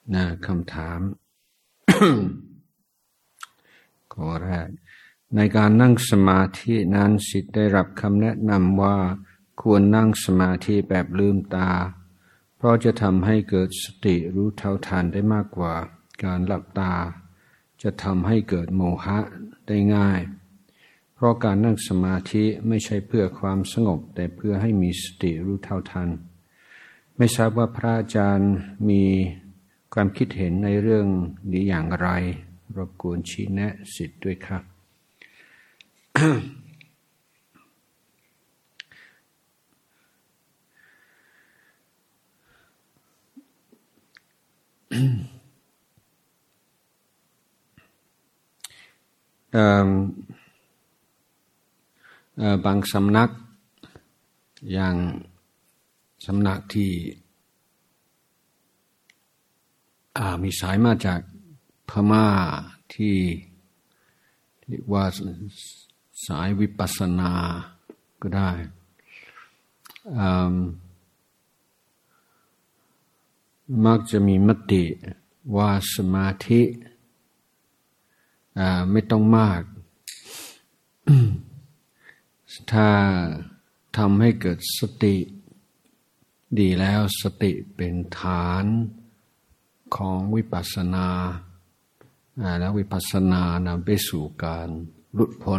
คำถาม ข้อแรกในการนั่งสมาธินั้นศิษย์ได้รับคำแนะนำว่าควรนั่งสมาธิแบบลืมตาเพราะจะทำให้เกิดสติรู้เท่าทันได้มากกว่าการหลับตาจะทำให้เกิดโมหะได้ง่ายเพราะการนั่งสมาธิไม่ใช่เพื่อความสงบแต่เพื่อให้มีสติรู้เท่าทันไม่ทราบว่าพระอาจารย์มีความคิดเห็นในเรื่องนี้อย่างไรรบกวนชี้แนะศิษย์ด้วยครับ บางสำนักอย่างสำนักที่มีสายมาจากพม่าที่เรียกว่าสายวิปัสสนาก็ได้มักจะมีมติว่าสมาธิไม่ต้องมาก ถ้าทำให้เกิดสติดีแล้วสติเป็นฐานของวิปัสสนาแล้ววิปัสสนานำไปสู่การหลุดพ้น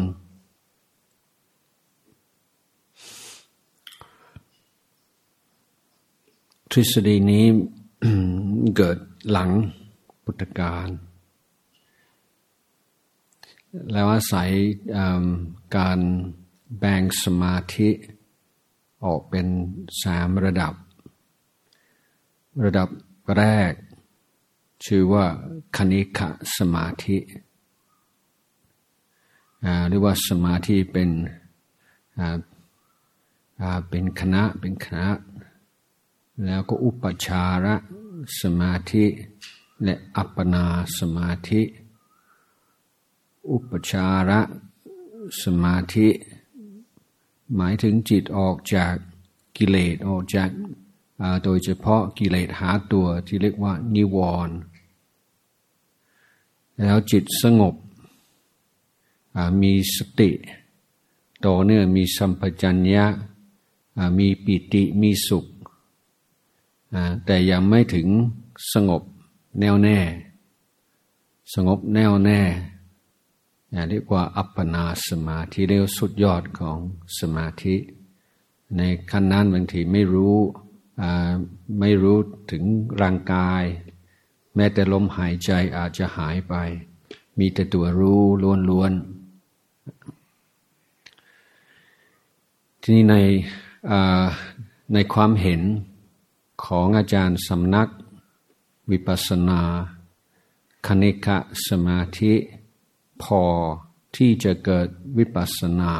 ทฤษฎีนี้ เกิดหลังพุทธกาลแล้วอาศัยการแบ่งสมาธิออกเป็น3 ระดับแรกชื่อว่าคณิกะสมาธิหรือว่าสมาธิเป็นคณะแล้วก็อุปจารสมาธิและอัปปนาสมาธิอุปจารสมาธิหมายถึงจิตออกจากกิเลสออกจากโดยเฉพาะกิเลสหาตัวที่เรียกว่านิวรณ์แล้วจิตสงบมีสติต่อเนื่องมีสัมปชัญญะมีปิติมีสุขแต่ยังไม่ถึงสงบแน่วแน่เรียกว่าอัปปนาสมาธิเรียกสุดยอดของสมาธิในขั้นนั้นบางทีไม่รู้ถึงร่างกายแม้แต่ลมหายใจอาจจะหายไปมีแต่ตัวรู้ล้วนๆทีนี้ในความเห็นของอาจารย์สำนักวิปัสสนาคณิกะสมาธิพอที่จะเกิดวิปัสสนา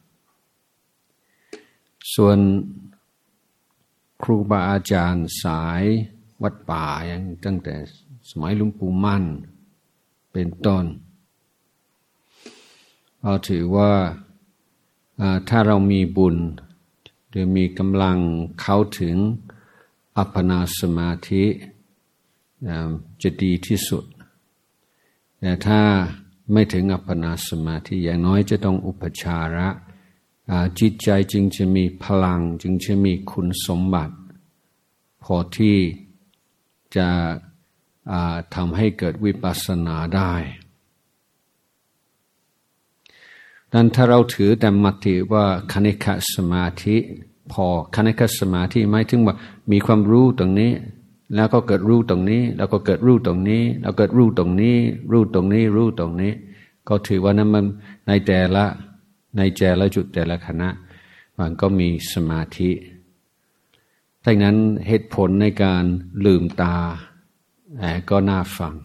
ส่วนครูบาอาจารย์สายวัดป่าอย่างตั้งแต่สมัยหลวงปู่มั่นเป็นต้นเราถือว่าถ้าเรามีบุญหรือมีกำลังเข้าถึงอัปปนาสมาธิจะดีที่สุดแต่ถ้าไม่ถึงอัปปนาสมาธิอย่างน้อยจะต้องอุปจาระจิตใจจึงจะมีพลังจึงจะมีคุณสมบัติพอที่จะทำให้เกิดวิปัสสนาได้ดังนั้นถ้าเราถือแต่มติว่าคณิกะสมาธิพอคณิกะสมาธิหมายถึงว่ามีความรู้ตรงนี้แล้วก็เกิดรู้ตรงนี้แล้วก็เกิดรู้ตรงนี้แล้วเกิดรู้ตรงนี้รู้ตรงนี้รู้ตรงนี้ก็ถือว่านั้นมันในแต่ละจุดแต่ละขณะมันก็มีสมาธิดังนั้นเหตุผลในการลืมตาก็น่าฟัง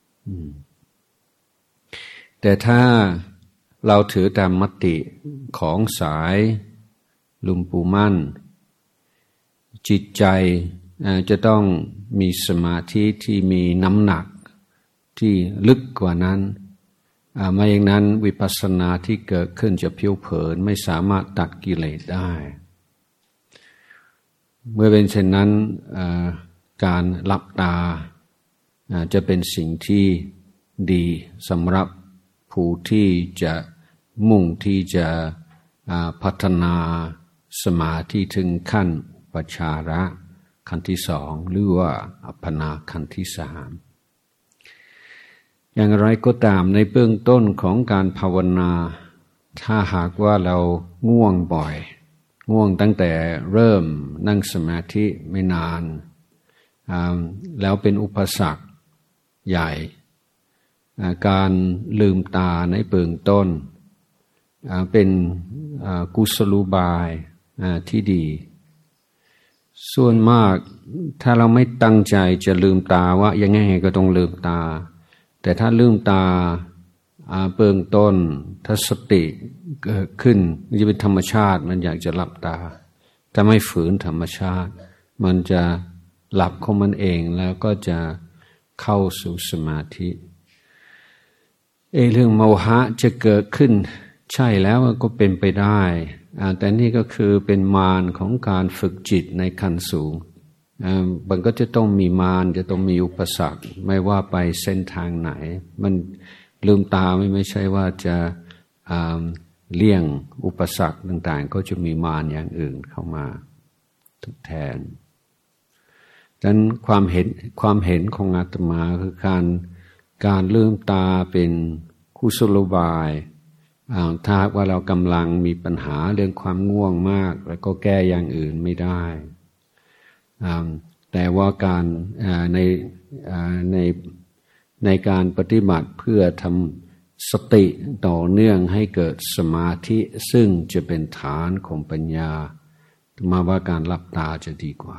แต่ถ้าเราถือตามมติของสายหลวงปู่มั่นจิตใจจะต้องมีสมาธิที่มีน้ำหนักที่ลึกกว่านั้นไม่อย่างนั้นวิปัสสนาที่เกิดขึ้นจะเพี้ยวเผินไม่สามารถตัดกิเลสได้เมื่อเป็นเช่นนั้นการหลับตาจะเป็นสิ่งที่ดีสำหรับผู้ที่จะมุ่งที่จะพัฒนาสมาธิถึงขั้นอุปจาระขั้นที่สองหรือว่าอัปปนาขั้นที่สามอย่างไรก็ตามในเบื้องต้นของการภาวนาถ้าหากว่าเราง่วงบ่อยง่วงตั้งแต่เริ่มนั่งสมาธิไม่นานแล้วเป็นอุปสรรคใหญ่การลืมตาในเบื้องต้นเป็นกุศโลบายที่ดีส่วนมากถ้าเราไม่ตั้งใจจะลืมตาว่ายังไงก็ต้องลืมตาแต่ถ้าลืมตาเบื้องต้นถ้าสติเกิดขึ้นมันจะเป็นธรรมชาติมันอยากจะหลับตาถ้าไม่ฝืนธรรมชาติมันจะหลับของมันเองแล้วก็จะเข้าสู่สมาธิเรื่องโมหะจะเกิดขึ้นใช่แล้วก็เป็นไปได้แต่นี่ก็คือเป็นมารของการฝึกจิตในขั้นสูงมันก็จะต้องมีมารจะต้องมีอุปสรรคไม่ว่าไปเส้นทางไหนมันลืมตาไม่ใช่ว่าจะเลี่ยงอุปสรรคต่างๆก็จะมีมารอย่างอื่นเข้ามาทดแทนดังนั้นความเห็นของอาตมาคือการลืมตาเป็นกุศโลบายถ้าว่าเรากำลังมีปัญหาเรื่องความง่วงมากแล้วก็แก้อย่างอื่นไม่ได้แต่ว่าการในการปฏิบัติเพื่อทำสติต่อเนื่องให้เกิดสมาธิซึ่งจะเป็นฐานของปัญญามาว่าการหลับตาจะดีกว่า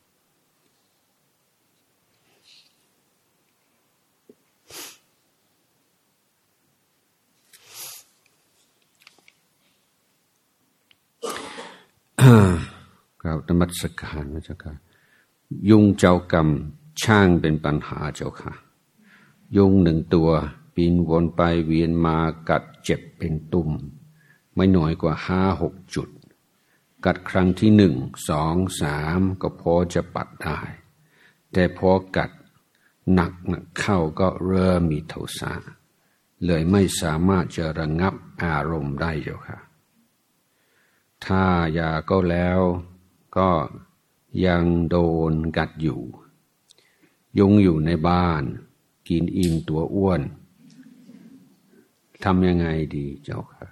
ครับนมัสการพระเจ้าค่ะยุงเจ้ากรรมช่างเป็นปัญหาเจ้าค่ะยุงหนึ่งตัวปีนวนไปเวียนมากัดเจ็บเป็นตุ่มไม่น้อยกว่า5-6 จุดกัดครั้งที่1 2 3ก็พอจะปัดได้แต่พอกัดหนักเข้าก็เริ่มมีโทสะเลยไม่สามารถจะระงับอารมณ์ได้เจ้าค่ะถ้ายาก็แล้วก็ยังโดนกัดอยู่ยุงอยู่ในบ้านกินอิ่มตัวอ้วนทำยังไงดีเจ้าค่ะ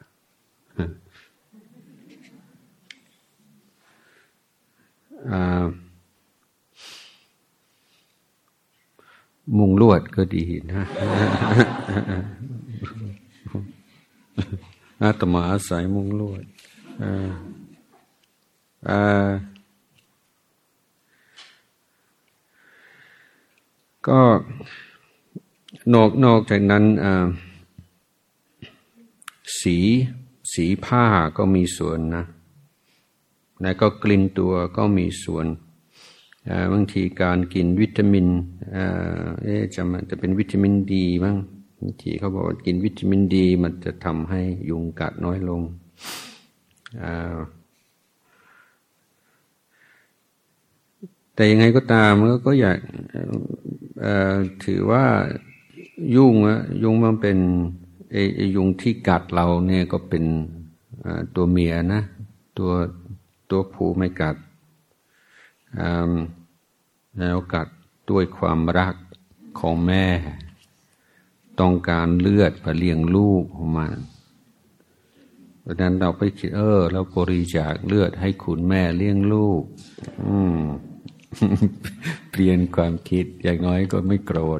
มุงลวดก็ดีนะอาตมาอาศัยมุงลวดก็นอกจากนั้นสีผ้าก็มีส่วนนะแล้วก็กลิ่นตัวก็มีส่วนบางทีการกินวิตามินจะเป็นวิตามินดีบ้างบางทีเขาบอกว่ากินวิตามินดีมันจะทำให้ยุงกัดน้อยลงแต่ยังไงก็ตามก็อยากถือว่ายุงมันเป็นยุงที่กัดเราเนี่ยก็เป็นตัวเมียนะตัวผู้ไม่กัดแล้วกัดด้วยความรักของแม่ต้องการเลือดเพื่อเลี้ยงลูกของมันเพราะนั้นเราไปคิดเราบริจาคเลือดให้คุณแม่เลี้ยงลูกเปลี่ยนความคิดอย่างน้อยก็ไม่โกรธ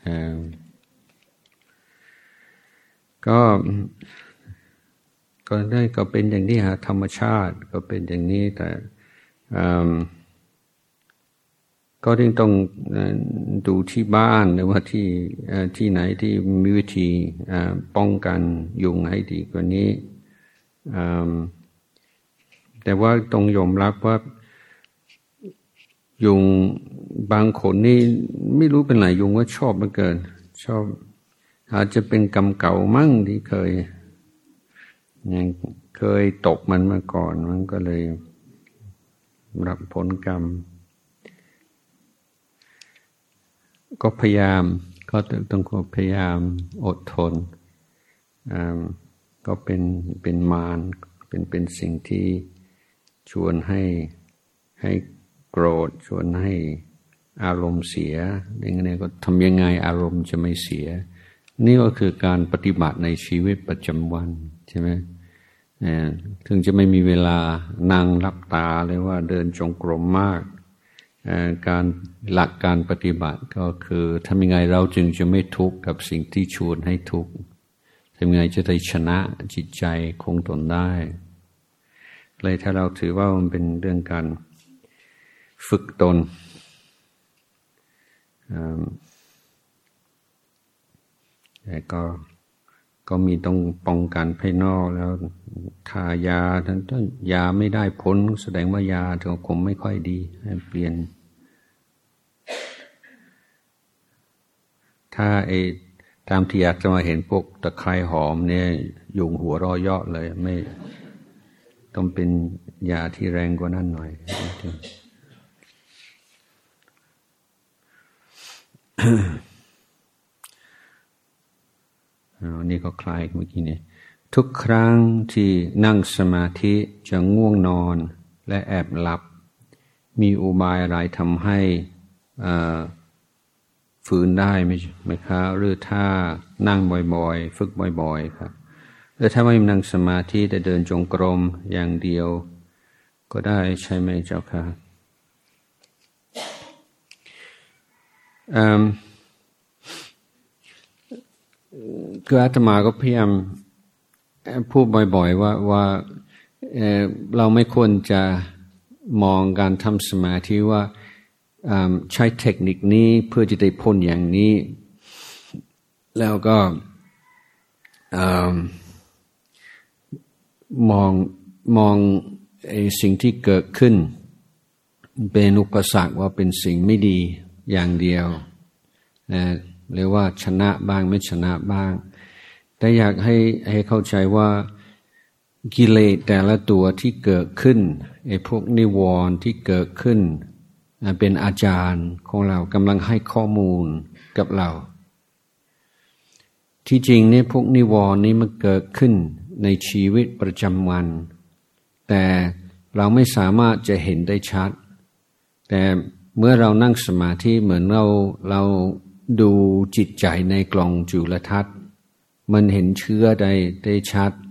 ก็ได้ก็เป็นอย่างนี้ฮะธรรมชาติก็เป็นอย่างนี้แต่ก็ต้องดูที่บ้านหรือว่าที่ไหนที่มีวิธีป้องกันยุงให้ดีกว่านี้แต่ว่าต้องยอมรับว่ายุงบางคนนี่ไม่รู้เป็นไรยุงว่าชอบมันเกินชอบอาจจะเป็นกรรมเก่ามั่งที่เคยตกมันมาก่อนมันก็เลยรับผลกรรมก็พยายามก็ต้องพยายามอดทนก็เป็นมารเป็นสิ่งที่ชวนให้โกรธชวนให้อารมณ์เสียอย่างนี้ก็ทำยังไงอารมณ์จะไม่เสียนี่ก็คือการปฏิบัติในชีวิตประจำวันใช่ไหมถึงจะไม่มีเวลานั่งรับตาเลยว่าเดินจงกรมมากการหลักการปฏิบัติก็คือทำยังไงเราจึงจะไม่ทุกข์กับสิ่งที่ชวนให้ทุกข์ทำยังไงจะได้ชนะจิตใจคงทนได้เลยถ้าเราถือว่ามันเป็นเรื่องการฝึกตนแต่ก็มีต้องป้องกันภายนอกแล้วทายาถ้ายาไม่ได้ผลแสดงว่ายาจะคงไม่ค่อยดีให้เปลี่ยนถ้าตามที่อยากจะมาเห็นพวกตะไคร้หอมเนี่ยยุงหัวรอเยาะเลยไม่ต้องเป็นยาที่แรงกว่านั้นหน่อย นี่ก็คล้ายเมื่อกี้นี้ทุกครั้งที่นั่งสมาธิจะง่วงนอนและแอบหลับมีอุบายอะไรทำให้ฝืนได้ไหมคะหรือถ้านั่งบ่อยๆฝึกบ่อยๆครับหรือถ้าไม่นั่งสมาธิแต่เดินจงกรมอย่างเดียวก็ได้ใช่ไหมเจ้าค่ะคืออาตมาก็พยายามพูดบ่อยๆว่าเราไม่ควรจะมองการทำสมาธิว่าใช้เทคนิคนี้เพื่อจะได้พ้นอย่างนี้แล้วก็มองสิ่งที่เกิดขึ้นเป็นอุปสรรคว่าเป็นสิ่งไม่ดีอย่างเดียวหรือว่าชนะบ้างไม่ชนะบ้างแต่อยากให้เข้าใจว่ากิเลสแต่ละตัวที่เกิดขึ้นพวกนิวรณ์ที่เกิดขึ้นเป็นอาจารย์ของเรากำลังให้ข้อมูลกับเราที่จริงเนี่ยพวกนิวรณ์นี้มันเกิดขึ้นในชีวิตประจำวันแต่เราไม่สามารถจะเห็นได้ชัดแต่เมื่อเรานั่งสมาธิเหมือนเราดูจิตใจในกล่องจุลทรรศน์มันเห็นเชื้อได้ชัด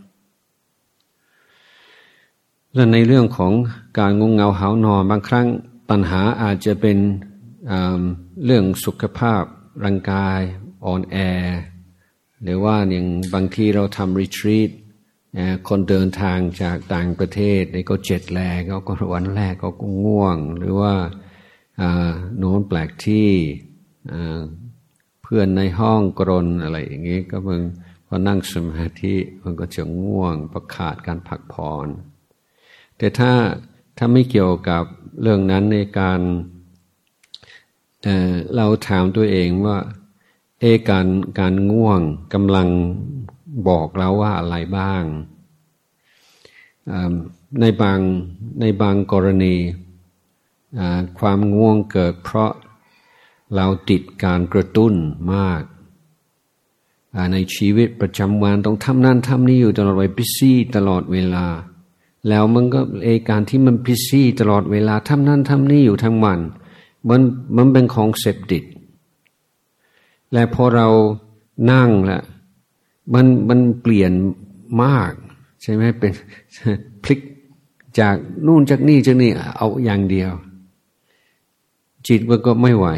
และในเรื่องของการงงเงาหาวนอนบางครั้งปัญหาอาจจะเป็นเรื่องสุขภาพร่างกายอ่อนแอหรือว่าอย่างบางทีเราทำรีทรีตคนเดินทางจากต่างประเทศก็เจ็ดแลกก็วันแรกก็ง่วงหรือว่าโน้นแปลกที่เพื่อนในห้องกรนอะไรอย่างนี้ก็พอนั่งสมาธิมันก็จะง่วงประขาดการพักผ่อนแต่ถ้าไม่เกี่ยวกับเรื่องนั้นในการเราถามตัวเองว่าการง่วงกำลังบอกเราว่าอะไรบ้างในบางกรณีความง่วงเกิดเพราะเราติดการกระตุ้นมากในชีวิตประจำวันต้องทำนั่นทำนี่อยู่ตลอดเวลาบิซี่ตลอดเวลาแล้วมันก็การที่มันบิซี่ตลอดเวลาทำนั่นทำนี่อยู่ทั้งวันมันเป็นของเสพติดและพอเรานั่งละมันเปลี่ยนมากใช่ไหมเป็นพลิกจากนู่นจากนี่เอาอย่างเดียวจิตมันก็ไม่ไหว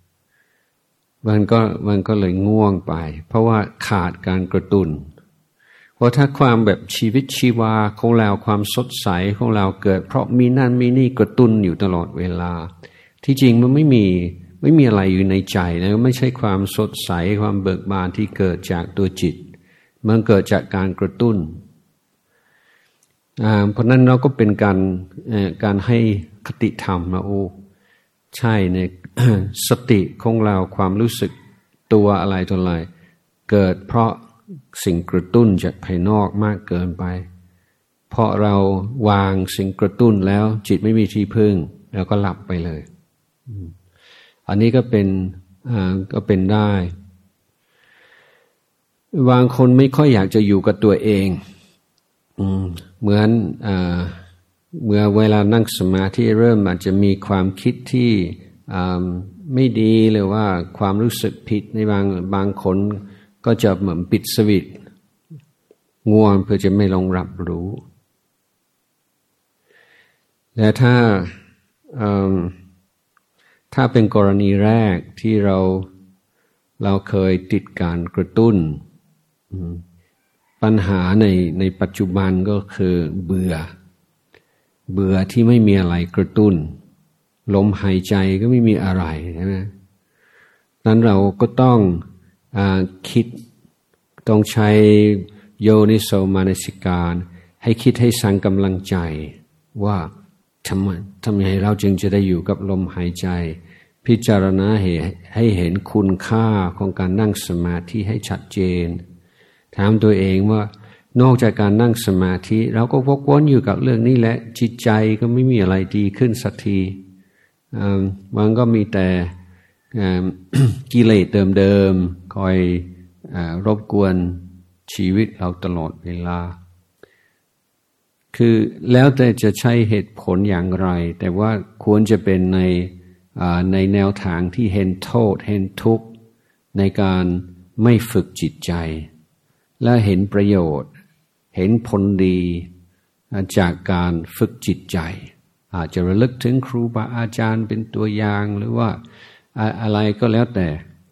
มันก็เลยง่วงไปเพราะว่าขาดการกระตุ้นเพราะถ้าความแบบชีวิตชีวาของเราความสดใสของเราเกิดเพราะมีนั่นมีนี่กระตุ้นอยู่ตลอดเวลาที่จริงมันไม่มีอะไรอยู่ในใจนะไม่ใช่ความสดใสความเบิกบานที่เกิดจากตัวจิตมันเกิดจากการกระตุ้นเพราะนั้นเราก็เป็นการให้คติธรรมนะโอ้ใช่เนี่ย สติของเราความรู้สึกตัวอะไรตัวอะไรเกิดเพราะสิ่งกระตุ้นจากภายนอกมากเกินไปเพราะเราวางสิ่งกระตุ้นแล้วจิตไม่มีที่พึ่งแล้วก็หลับไปเลยอันนี้ก็เป็นก็เป็นได้บางคนไม่ค่อยอยากจะอยู่กับตัวเองเหมือนเมื่อเวลานั่งสมาธิเริ่มอาจจะมีความคิดที่ไม่ดีหรือว่าความรู้สึกผิดในบางคนก็จะเหมือนปิดสวิตช์ง่วงเพื่อจะไม่ลงรับรู้และถ้าเป็นกรณีแรกที่เราเคยติดการกระตุ้นปัญหาในปัจจุบันก็คือเบื่อที่ไม่มีอะไรกระตุ้นลมหายใจก็ไม่มีอะไรใช่ไหมนั้นเราก็ต้องคิดต้องใช้โยนิโสมนสิการให้คิดให้สร้างกำลังใจว่าทำไงเราจึงจะได้อยู่กับลมหายใจพิจารณาให้เห็นคุณค่าของการนั่งสมาธิให้ชัดเจนถามตัวเองว่านอกจากการนั่งสมาธิเราก็วกวนอยู่กับเรื่องนี้แหละจิตใจก็ไม่มีอะไรดีขึ้นสักทีมันก็มีแต่กิเลสเดิมๆคอยรบกวนชีวิตเราตลอดเวลาคือแล้วแต่จะใช้เหตุผลอย่างไรแต่ว่าควรจะเป็นในแนวทางที่เห็นโทษเห็นทุกข์ในการไม่ฝึกจิตใจและเห็นประโยชน์เห็นผลดีจากการฝึกจิตใจอาจจะระลึกถึงครูบาอาจารย์เป็นตัวอย่างหรือว่าอะไรก็แล้วแต่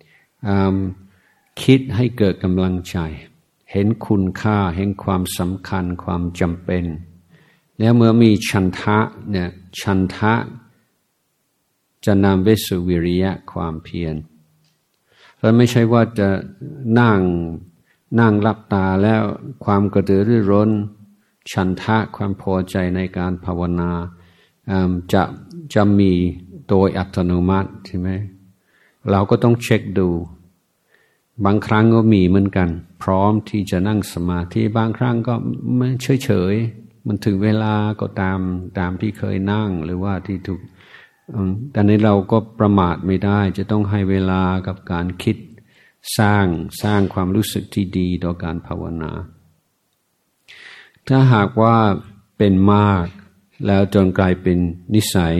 คิดให้เกิดกำลังใจเห็นคุณค่าเห็นความสำคัญความจำเป็นแล้วเมื่อมีฉันทะเนี่ยฉันทะจะนำไปสู่วิริยะความเพียรและไม่ใช่ว่าจะนั่งหลับตาแล้วความกระตือรือร้นฉันทะความพอใจในการภาวนาจะมีโดยอัตโนมัติใช่ไหมเราก็ต้องเช็คดูบางครั้งก็มีเหมือนกันพร้อมที่จะนั่งสมาธิบางครั้งก็ไม่เฉยมันถึงเวลาก็ตามที่เคยนั่งหรือว่าที่ถูกแต่ในเราก็ประมาทไม่ได้จะต้องให้เวลากับการคิดสร้างความรู้สึกที่ดีต่อการภาวนาถ้าหากว่าเป็นมากแล้วจนกลายเป็นนิสัย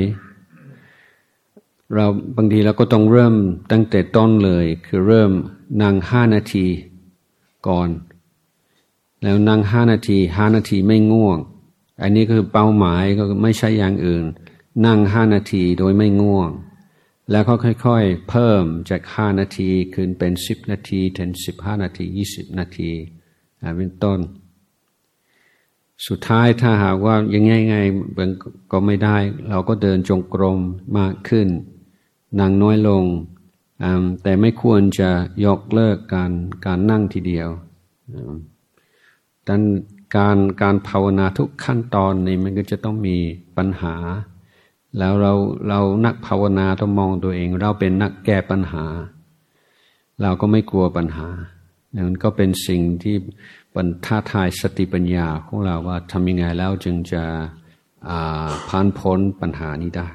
เราบางทีเราก็ต้องเริ่มตั้งแต่ต้นเลยคือเริ่มนั่ง5 นาทีก่อนแล้วนั่ง5 นาที5 นาทีไม่ง่วงอันนี้คือเป้าหมายก็ไม่ใช่อย่างอื่นนั่ง5 นาทีโดยไม่ง่วงแล้วก็ค่อยๆเพิ่มจาก5 นาทีขึ้นเป็น10 นาทีถึง15 นาที20 นาทีเป็นต้นสุดท้ายถ้าหากว่ายังไงมันก็ไม่ได้เราก็เดินจงกรมมากขึ้นนั่งน้อยลงแต่ไม่ควรจะยกเลิกการนั่งทีเดียวดังการภาวนาทุกขั้นตอนนี้มันก็จะต้องมีปัญหาแล้วเรานักภาวนาต้องมองตัวเองเราเป็นนักแก้ปัญหาเราก็ไม่กลัวปัญหามันก็เป็นสิ่งที่เป็นท้าทายสติปัญญาของเราว่าทำยังไงแล้วจึงจะผ่านพ้นปัญหานี้ได้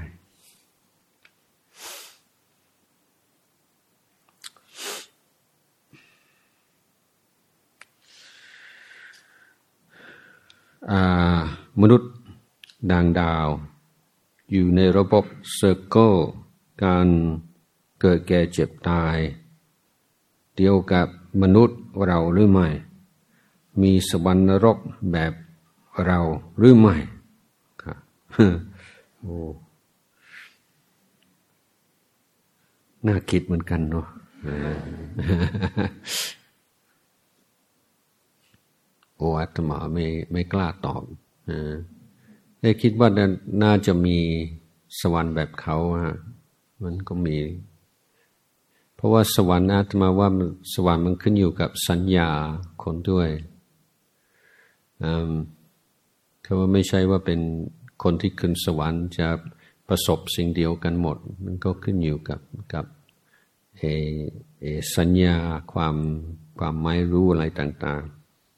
มนุษย์ดางดาวอยู่ในระบบเซอร์เคิลการเกิดแก่เจ็บตายเดียวกับมนุษย์เราหรือไม่มีสวรรค์นรกแบบเราหรือไม่ครับโอ้น่าคิดเหมือนกันเนาะโอ้อาตมาไม่กล้าตอบแต่คิดว่าน่าจะมีสวรรค์แบบเขาฮะมันก็มีเพราะว่าสวรรค์อาตมาว่าสวรรค์มันขึ้นอยู่กับสัญญาคนด้วยคือว่าไม่ใช่ว่าเป็นคนที่ขึ้นสวรรค์จะประสบสิ่งเดียวกันหมดมันก็ขึ้นอยู่กับสัญญาความไม่รู้อะไรต่างๆ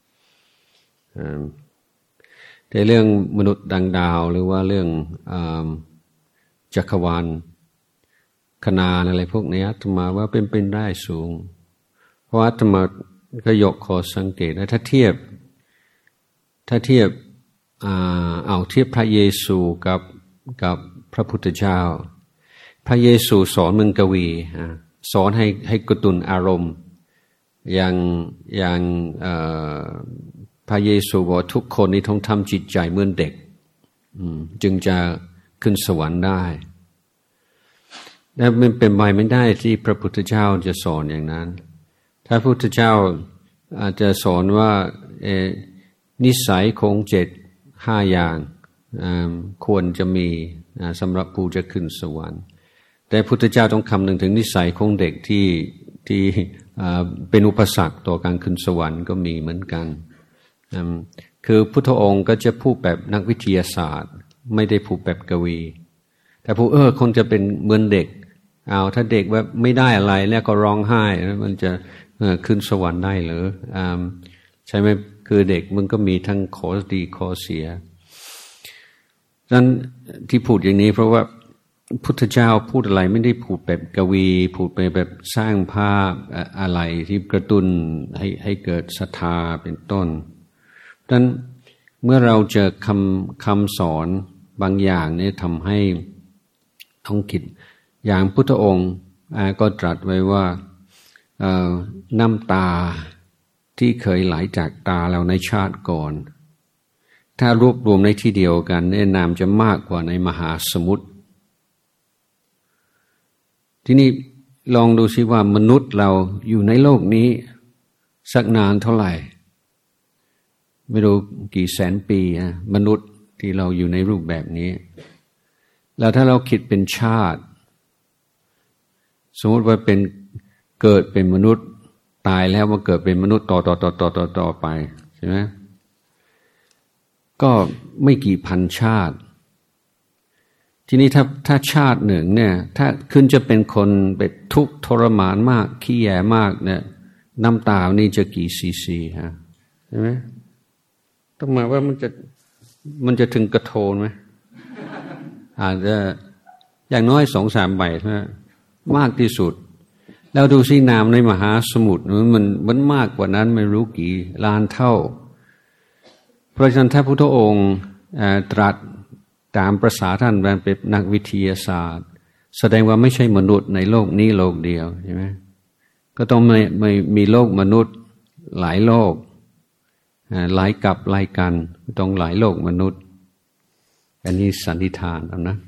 แต่เรื่องมนุษย์ดังดาวหรือว่าเรื่องจักรวาลขนานอะไรพวกนี้อาตมาว่าเป็นได้สูงเพราะอาตมาก็ยกข้อสังเกตนะถ้าเทียบเทียบพระเยซูกับพระพุทธเจ้าพระเยซูสอนมึงกวีสอนให้กระตุ้นอารมณ์อย่างพระเยซูบอกทุกคนนี้ต้องทำจิตใจเหมือนเด็กจึงจะขึ้นสวรรค์ได้และมันเป็นไปไม่ได้ที่พระพุทธเจ้าจะสอนอย่างนั้นถ้าพระพุทธเจ้าอาจจะสอนว่านิสัยของ5 อย่างควรจะมีสำหรับผู้จะขึ้นสวรรค์แต่พระพุทธเจ้าต้องคำนึงถึงนิสัยของเด็กที่เป็นอุปสรรคต่อการขึ้นสวรรค์ก็มีเหมือนกันคือพุทธองค์ก็จะพูดแบบนักวิทยาศาสตร์ไม่ได้พูดแบบกวีแต่พูดคงจะเป็นเหมือนเด็กถ้าเด็กแบบไม่ได้อะไรแล้วก็ร้องไห้มันจะขึ้นสวรรค์ได้หรือใช่ไหมคือเด็กมันก็มีทั้งข้อดีข้อเสียดังนั้นที่พูดอย่างนี้เพราะว่าพุทธเจ้าพูดอะไรไม่ได้พูดแบบกวีพูดไปแบบสร้างภาพอะไรที่กระตุ้นให้เกิดศรัทธาเป็นต้นดังนั้นเมื่อเราเจอคำสอนบางอย่างเนี่ยทำให้ท้องคิดอย่างพุทธองค์ก็ตรัสไว้ว่าน้ำตาที่เคยไหลจากตาเราในชาติก่อนถ้ารวบรวมในที่เดียวกันเนี่ยน้ำจะมากกว่าในมหาสมุทรทีนี้ลองดูสิว่ามนุษย์เราอยู่ในโลกนี้สักนานเท่าไหร่ไม่รู้กี่แสนปีมนุษย์ที่เราอยู่ในรูปแบบนี้แล้วถ้าเราคิดเป็นชาติสมมติว่าเป็นเกิดเป็นมนุษย์ตายแล้วมาเกิดเป็นมนุษย์ต่อไปใช่ไหมก็ไม่กี่พันชาติทีนี้ถ้าชาติหนึ่งเนี่ยถ้าขึ้นจะเป็นคนเป็นทุกข์ทรมานมากขี้แย่มากเนี่ยน้ำตานี่จะกี่ซีซีใช่ไหมต้องหมายว่ามันจะถึงกระโถนไหมอาจจะอย่างน้อย2-3 ใบเท่านั้นมากที่สุดแล้วดูสิน้ำในมหาสมุทรมันมากกว่านั้นไม่รู้กี่ล้านเท่าเพราะฉะนั้นถ้าพุทธองค์ตรัสตามประสาท่านเป็นนักวิทยาศาสตร์แสดงว่าไม่ใช่มนุษย์ในโลกนี้โลกเดียวใช่ไหมก็ต้องไม่มีโลกมนุษย์หลายโลกหลายกับหลายกันต้องหลายโลกมนุษย์อันนี้สันนิษฐานเอานะ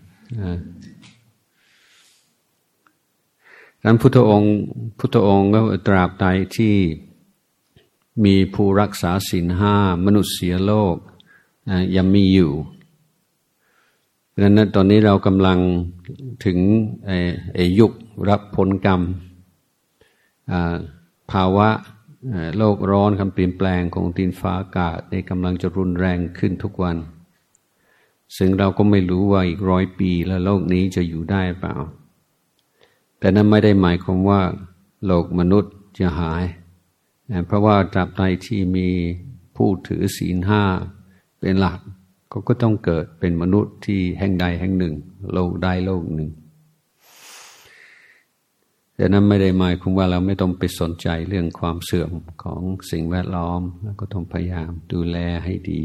ดังนั้นพุทธองค์ก็ตราบใดที่มีผู้รักษาศีล 5มนุษยโลกยังมีอยู่ดังนั้นตอนนี้เรากำลังถึงยุครับผลกรรมภาวะโลกร้อนคำเปลี่ยนแปลงของดินฟ้าอากาศในกำลังจะรุนแรงขึ้นทุกวันซึ่งเราก็ไม่รู้ว่าอีก100 ปีแล้วโลกนี้จะอยู่ได้เปล่าแต่นั้นไม่ได้หมายความว่าโลกมนุษย์จะหายเพราะว่าตราบใดที่มีผู้ถือศีล 5เป็นหลักก็ต้องเกิดเป็นมนุษย์ที่แห่งใดแห่งหนึ่งโลกใดโลกหนึ่งแต่นั้นไม่ได้หมายความว่าเราไม่ต้องไปสนใจเรื่องความเสื่อมของสิ่งแวดล้อมแล้วก็ต้องพยายามดูแลให้ดี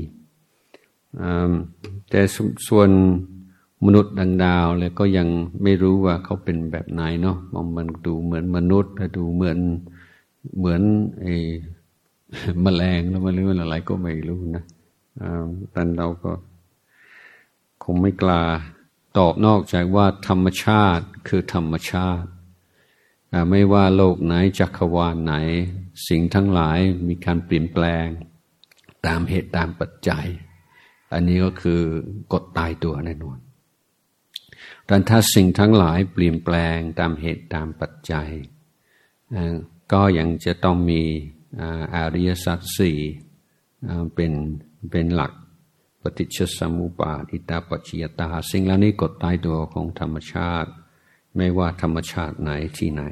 แต่ส่วนมนุษย์ดังดาวเลยก็ยังไม่รู้ว่าเขาเป็นแบบไหนเนาะมันดูเหมือนมนุษย์แต่ดูเหมือนแมลงแล้วมันเรื่องอะไรก็ไม่รู้นะแต่เราก็คงไม่กล้าตอบนอกจากว่าธรรมชาติคือธรรมชาติไม่ว่าโลกไหนจักรวาลไหนสิ่งทั้งหลายมีการเปลี่ยนแปลงตามเหตุตามปัจจัยอันนี้ก็คือกฎตายตัวแน่นอนดังนั้นถ้าสิ่งทั้งหลายเปลี่ยนแปลงตามเหตุตามปัจจัยก็ยังจะต้องมีอริยสัจ 4เป็นหลักปฏิจจสมุปบาทอิตาปัจจิยตาสิ่งเหล่านี้กฎตายตัวของธรรมชาติไม่ว่าธรรมชาติไหนที่ไหน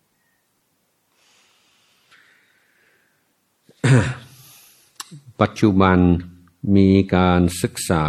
ปัจจุบันมีการศึกษา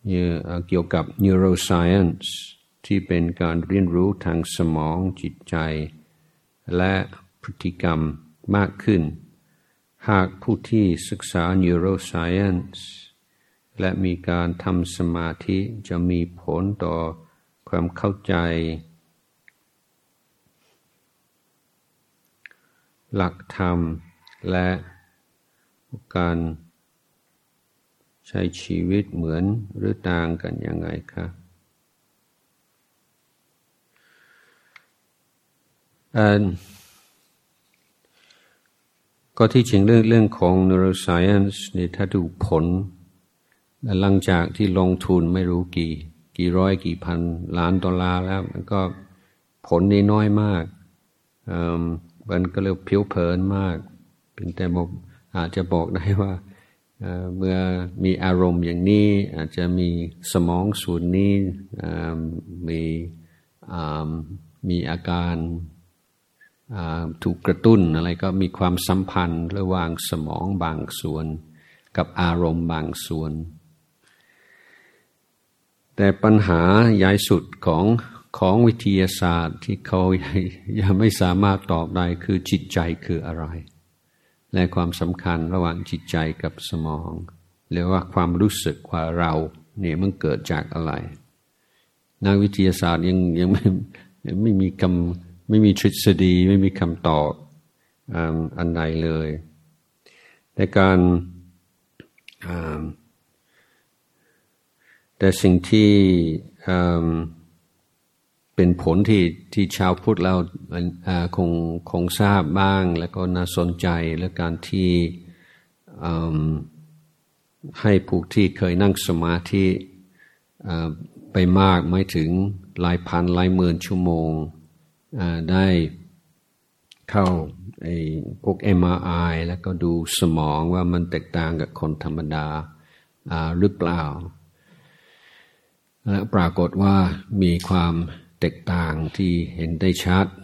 เกี่ยวกับ neuroscience ที่เป็นการเรียนรู้ทางสมองจิตใจและพฤติกรรมมากขึ้นหากผู้ที่ศึกษา neuroscience และมีการทำสมาธิจะมีผลต่อความเข้าใจหลักธรรมและการใช้ชีวิตเหมือนหรือต่างกันยังไงคะก็ที่จริงเรื่องของ neuroscience นี่ถ้าดูผลหลังจากที่ลงทุนไม่รู้กี่ร้อยกี่พันล้านดอลลาร์แล้วมันก็ผลนี่น้อยมากมันก็เรียกผิวเผินมากเพียงแต่อาจจะบอกได้ว่าเมื่อมีอารมณ์อย่างนี้อาจจะมีสมองส่วนนี้มีอาการถูกกระตุ้นอะไรก็มีความสัมพันธ์ระหว่างสมองบางส่วนกับอารมณ์บางส่วนแต่ปัญหาใหญ่สุดของวิทยาศาสตร์ที่เขายังไม่สามารถตอบได้คือจิตใจคืออะไรและความสำคัญระหว่างจิตใจกับสมองหรือว่าความรู้สึกว่าเราเนี่ยมันเกิดจากอะไรนักวิทยาศาสตร์ยังไม่มีทฤษฎีไม่มีคำตอบอันใดเลยแต่แต่สิ่งที่เป็นผลที่ชาวพุทธเราคงทราบบ้างแล้วก็น่าสนใจและการที่ให้ผู้ที่เคยนั่งสมาธิไปมากไม่ถึงหลายพันหลายหมื่นชั่วโมงได้เข้าพวก MRI แล้วก็ดูสมองว่ามันแตกต่างกับคนธรรมดาหรือเปล่าและปรากฏว่ามีความแตกต่างที่เห็นได้ชัด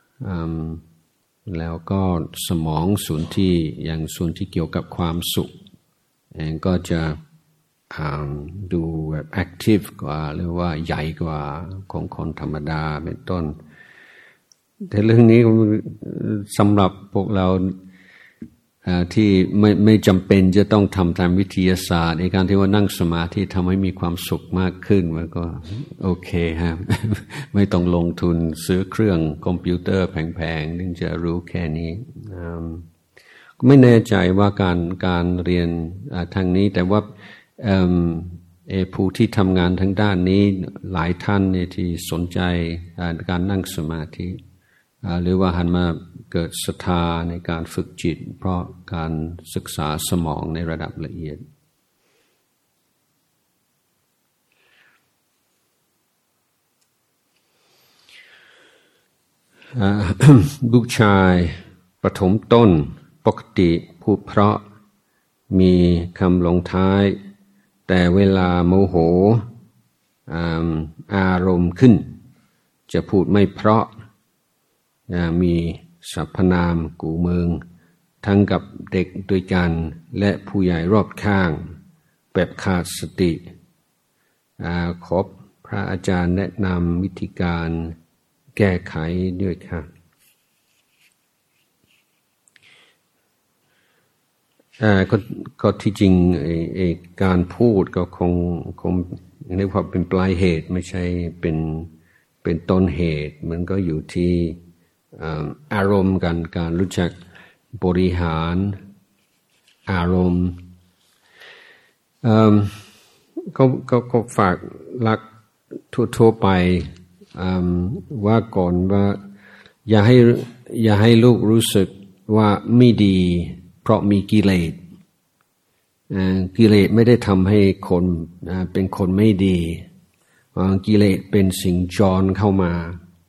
แล้วก็สมองส่วนที่เกี่ยวกับความสุขก็จะดูแบบแอคทีฟกว่าหรือว่าใหญ่กว่าของคนธรรมดาเป็นต้นแต่เรื่องนี้สำหรับพวกเราที่ไม่จำเป็นจะต้องทำตามวิทยาศาสตร์ในการที่ว่านั่งสมาธิทำให้มีความสุขมากขึ้นมันก็โอเคครับ ไม่ต้องลงทุนซื้อเครื่องคอมพิวเตอร์แพงๆถึงจะรู้แค่นี้ไม่แน่ใจว่าการเรียนทางนี้แต่ว่าผู้ที่ทำงานทางด้านนี้หลายท่านเนี่ยที่สนใจการนั่งสมาธิหรือว่าหันมาเกิดศรัทธาในการฝึกจิตเพราะการศึกษาสมองในระดับละเอียดลูกชายปฐมต้นปกติพูดเพราะมีคำลงท้ายแต่เวลาโมโหอารมณ์ขึ้นจะพูดไม่เพราะมีสรรพนามกูเมืองทั้งกับเด็กด้วยกันและผู้ใหญ่รอบข้างแบบขาดสติขอพระอาจารย์แนะนำวิธีการแก้ไขด้วยค่ะก็ที่จริงการพูดก็คงเรียกว่าเป็นปลายเหตุไม่ใช่เป็นต้นเหตุมันก็อยู่ที่อารมณ์การรู้จักบริหารอารมณ์ก็ฝากหลักทั่วไปว่าก่อนว่าอย่าให้ลูกรู้สึกว่าไม่ดีเพราะมีกิเลสกิเลสไม่ได้ทำให้คนเป็นคนไม่ดีกิเลสเป็นสิ่งจรเข้ามา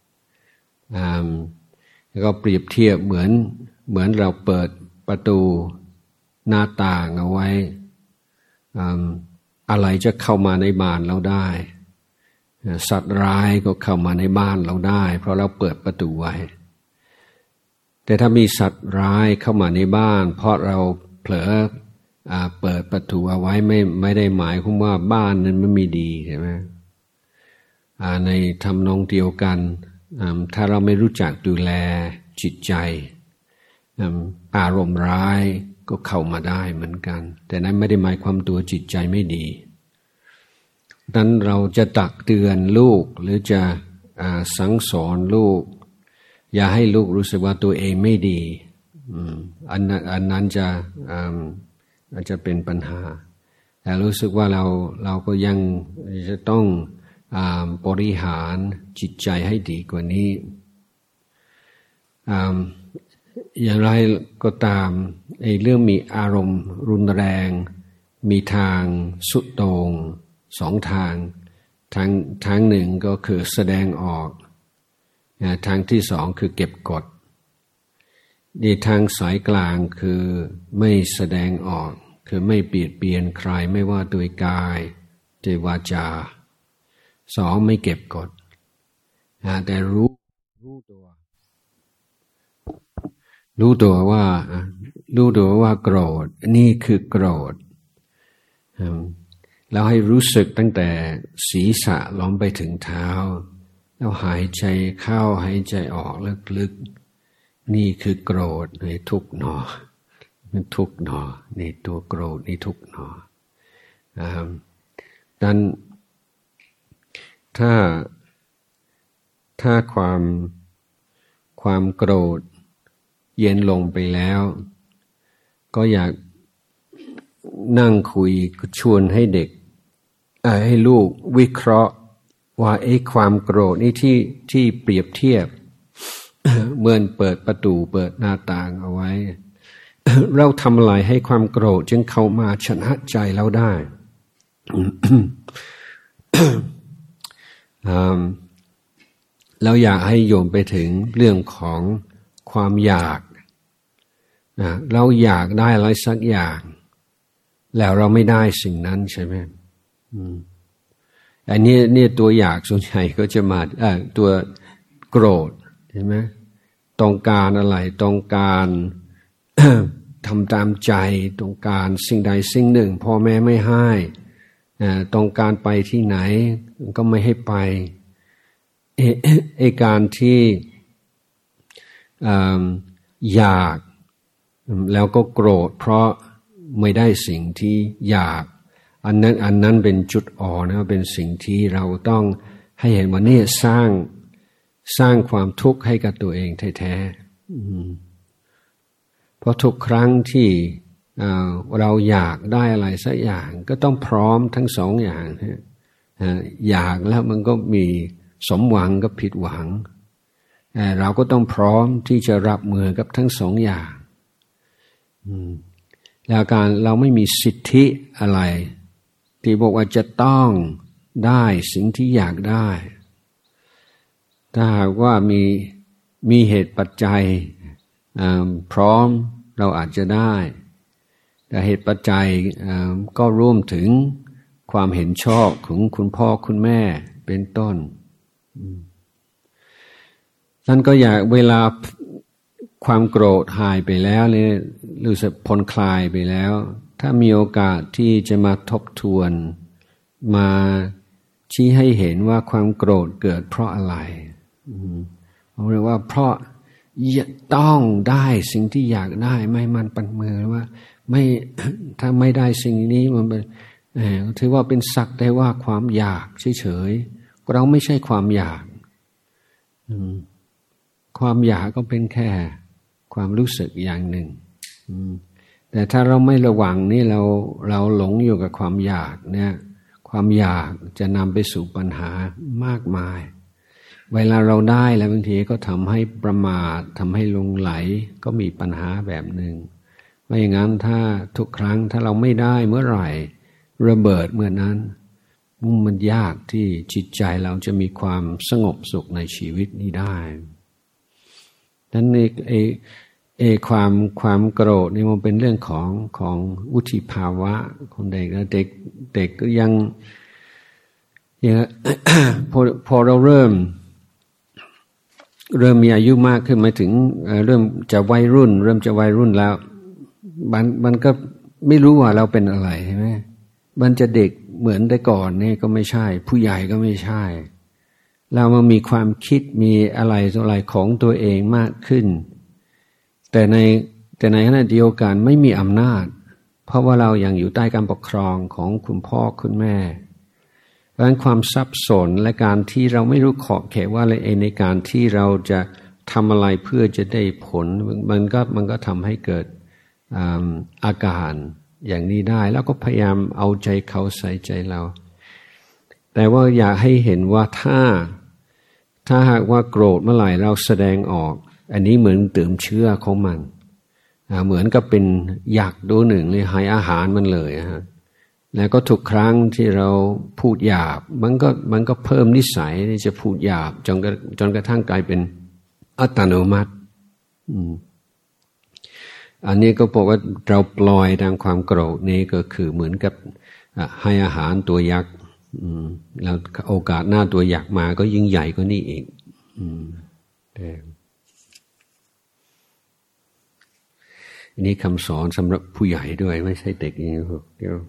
แล้วก็เปรียบเทียบเหมือนเราเปิดประตูหน้าต่างเอาไว้อะไรจะเข้ามาในบ้านเราได้สัตว์ร้ายก็เข้ามาในบ้านเราได้เพราะเราเปิดประตูไว้แต่ถ้ามีสัตว์ร้ายเข้ามาในบ้านเพราะเราเผลอเปิดประตูเอาไว้ไม่ได้หมายความว่าบ้านนั้นไม่มีดีใช่ไหมในทำนองเดียวกันถ้าเราไม่รู้จักดูแลจิตใจอารมณ์ร้ายก็เข้ามาได้เหมือนกันแต่นั้นไม่ได้หมายความตัวจิตใจไม่ดีนั้นเราจะตักเตือนลูกหรือจะสั่งสอนลูกอย่าให้ลูกรู้สึกว่าตัวเองไม่ดีอันนั้นจะเป็นปัญหาแต่รู้สึกว่าเราก็ยังจะต้องบริหารจิตใจให้ดีกว่านี้อย่างไรก็ตามเรื่องมีอารมณ์รุนแรงมีทางสุดโต่งสองทางหนึ่งก็คือแสดงออกทางที่สองคือเก็บกดในทางสายกลางคือไม่แสดงออกคือไม่เบียดเบียนใครไม่ว่าโดยกายด้วยวาจาสองไม่เก็บกดแต่รู้ตัวว่าโกรธนี่คือโกรธแล้วให้รู้สึกตั้งแต่ศีรษะลงไปถึงเท้าแล้วหายใจเข้าหายใจออกลึกๆนี่คือโกรธนี่ทุกข์หนอมันทุกข์หนอนี่ตัวโกรธนี่ทุกข์หนอดังนั้นถ้าความโกรธเย็นลงไปแล้วก็อยากนั่งคุยชวนให้เด็กให้ลูกวิเคราะห์ว่าความโกรธนี่ที่เปรียบเทียบ เหมือนเปิดประตูเปิดหน้าต่างเอาไว้ เราทำอะไรให้ความโกรธจึงเข้ามาชนะใจเราได้ เราอยากให้โยมไปถึงเรื่องของความอยากเราอยากได้อะไรสักอย่างแล้วเราไม่ได้สิ่งนั้นใช่ไหมอันนี้ตัวอยากส่วนใหญ่ก็จะมาตัวโกรธใช่ไหมต้องการอะไรต้องการ ทำตามใจต้องการสิ่งใดสิ่งหนึ่งพ่อแม่ไม่ให้ต้องการไปที่ไหนก็ไม่ให้ไปการที่อยากแล้วก็โกรธเพราะไม่ได้สิ่งที่อยากอันนั้นเป็นจุดอ่อนนะเป็นสิ่งที่เราต้องให้เห็นว่านี่สร้างความทุกข์ให้กับตัวเองแท้ๆเพราะทุกครั้งที่เราอยากได้อะไรสักอย่างก็ต้องพร้อมทั้งสองอย่างอยากแล้วมันก็มีสมหวังกับผิดหวังเราก็ต้องพร้อมที่จะรับมือกับทั้งสองอย่างแล้วการเราไม่มีสิทธิอะไรที่บอกว่าจะต้องได้สิ่งที่อยากได้ถ้าหากว่ามีเหตุปัจจัยพร้อมเราอาจจะได้แต่เหตุปัจจัยก็รวมถึงความเห็นชอบของคุณพ่อคุณแม่เป็นต้นท่านก็อยากเวลาความโกรธหายไปแล้วเนี่ยรู้สึกผ่อนคลายไปแล้วถ้ามีโอกาสที่จะมาทบทวนมาชี้ให้เห็นว่าความโกรธเกิดเพราะอะไรผมเรียกว่าเพราะต้องได้สิ่งที่อยากได้ไม่มันปันมือว่าไม่ถ้าไม่ได้สิ่งนี้มันเป็นถือว่าเป็นสักแต่ว่าความอยากเฉยๆเราไม่ใช่ความอยากความอยากก็เป็นแค่ความรู้สึกอย่างหนึ่งแต่ถ้าเราไม่ระวังนี่เราหลงอยู่กับความอยากเนี่ยความอยากจะนำไปสู่ปัญหามากมายเวลาเราได้แล้วบางทีก็ทำให้ประมาททำให้หลงไหลก็มีปัญหาแบบหนึ่งไม่อย่างนั้นถ้าทุกครั้งถ้าเราไม่ได้เมื่อไหร่ระเบิดเมื่อนั้นมันยากที่จิตใจเราจะมีความสงบสุขในชีวิตนี้ได้นั้นความโกรธนี่มันเป็นเรื่องของวุฒิภาวะของเด็กนะเด็กก็ยัง พอเราเริ่มมีอายุมากขึ้นมาถึงเริ่มจะวัยรุ่นแล้วมันก็ไม่รู้ว่าเราเป็นอะไรใช่ไหมมันจะเด็กเหมือนแต่ก่อนนี่ก็ไม่ใช่ผู้ใหญ่ก็ไม่ใช่เรามามีความคิดมีอะไรต่ออะไรของตัวเองมากขึ้นแต่ในขณะเดียวกันไม่มีอำนาจเพราะว่าเรายังอยู่ใต้การปกครองของคุณพ่อคุณแม่เพราะฉะนั้นความสับสนและการที่เราไม่รู้ขอบเขตว่าอะไรในการที่เราจะทำอะไรเพื่อจะได้ผลมันก็ทำให้เกิดอาการอย่างนี้ได้แล้วก็พยายามเอาใจเขาใส่ใจเราแต่ว่าอยากให้เห็นว่าถ้าหากว่าโกรธเมื่อไหร่เราแสดงออกอันนี้เหมือนเติมเชื้อของมันเหมือนกับเป็นหยักตัวหนึ่งเลยให้อาหารมันเลยฮะแล้วก็ทุกครั้งที่เราพูดหยาบมันก็เพิ่มนิสัยที่จะพูดหยาบจนกระทั่งกลายเป็นอัตโนมัติอันนี้ก็บอกว่าเราปล่อยทางความโกรธนี้ก็คือเหมือนกับให้อาหารตัวยักษ์แล้วโอกาสหน้าตัวยักษ์มาก็ยิ่งใหญ่กว่านี้อีกอันนี้คำสอนสำหรับผู้ใหญ่ด้วยไม่ใช่เด็กอย่างนี้เดี๋ยว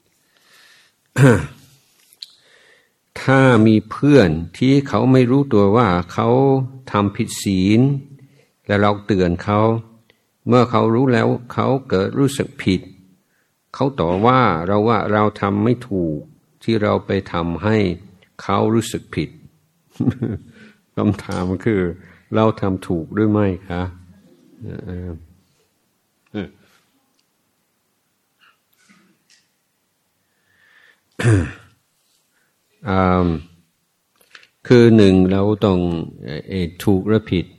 ถ้ามีเพื่อนที่เขาไม่รู้ตัวว่าเขาทำผิดศีลและเราเตือนเขาเมื่อเขารู้แล้วเขาเกิดรู้สึกผิดเขาต่อว่าเราทำไม่ถูกที่เราไปทำให้เขารู้สึกผิด คำถามคือเราทำถูกหรือไม่คะคือหนึ่งเราต้องถูกหรือผิด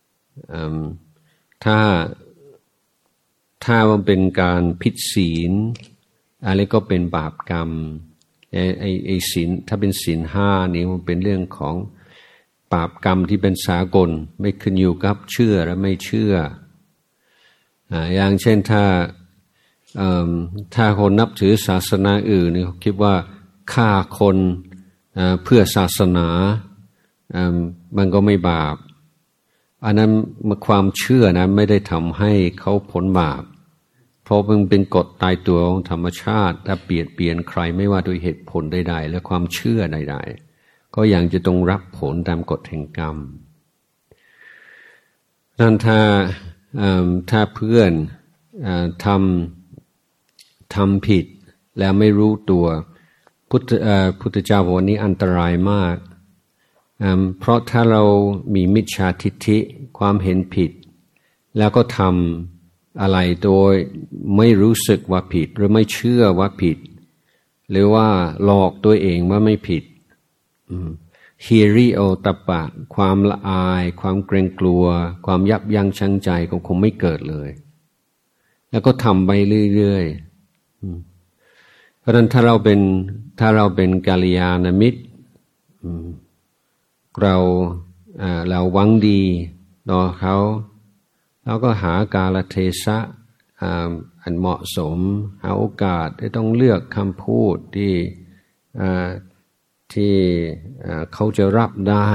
ถ้ามันเป็นการผิดศีลอะไรก็เป็นบาปกรรมไอ้ศีลถ้าเป็นศีลห้านี่มันเป็นเรื่องของบาปกรรมที่เป็นสากลไม่ขึ้นอยู่กับเชื่อและไม่เชื่ออย่างเช่นถ้าคนนับถือศาสนาอื่นนี่คิดว่าฆ่าคนเพื่อศาสนามันก็ไม่บาปอันนั้นความเชื่อนะไม่ได้ทำให้เขาผลบาปเพราะมันเป็นกฎตายตัวของธรรมชาติถ้าเปลี่ยนใครไม่ว่าด้วยเหตุผลใดๆและความเชื่อใดๆก็ยังจะต้องรับผลตามกฎแห่งกรรมนั่นถ้าเพื่อนทำผิดแล้วไม่รู้ตัวพุทธเจ้าบอกว่านี้อันตรายมากเพราะถ้าเรามีมิจฉาทิฏฐิความเห็นผิดแล้วก็ทำอะไรโดยไม่รู้สึกว่าผิดหรือไม่เชื่อว่าผิดหรือว่าหลอกตัวเองว่าไม่ผิดฮิริโอตปะความละอายความเกรงกลัวความยับยั้งชั่งใจก็คงไม่เกิดเลยแล้วก็ทำไปเรื่อยๆเพราะฉะนั้นถ้าเราเป็นกัลยาณมิตรเราหวังดีต่อเขาเราก็หากาลเทศะอันเหมาะสมหาโอกาสที่ต้องเลือกคำพูดที่เขาจะรับได้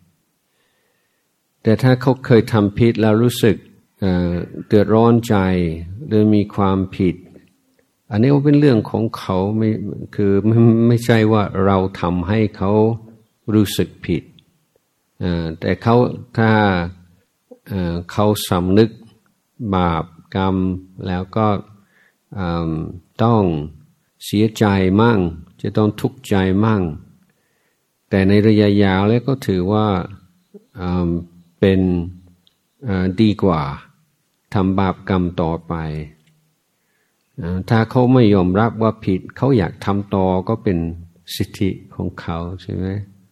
แต่ถ้าเขาเคยทำผิดแล้วรู้สึกเดือดร้อนใจหรือมีความผิดอันนี้เป็นเรื่องของเขาไม่ใช่ว่าเราทำให้เขารู้สึกผิดแต่ถ้าเขาสำนึกบาปกรรมแล้วก็ต้องเสียใจมั่งจะต้องทุกข์ใจมั่งแต่ในระยะยาวแล้วก็ถือว่าเป็นดีกว่าทำบาปกรรมต่อไปถ้าเขาไม่ยอมรับว่าผิดเขาอยากทำต่อก็เป็นสิทธิของเขาใช่ไหม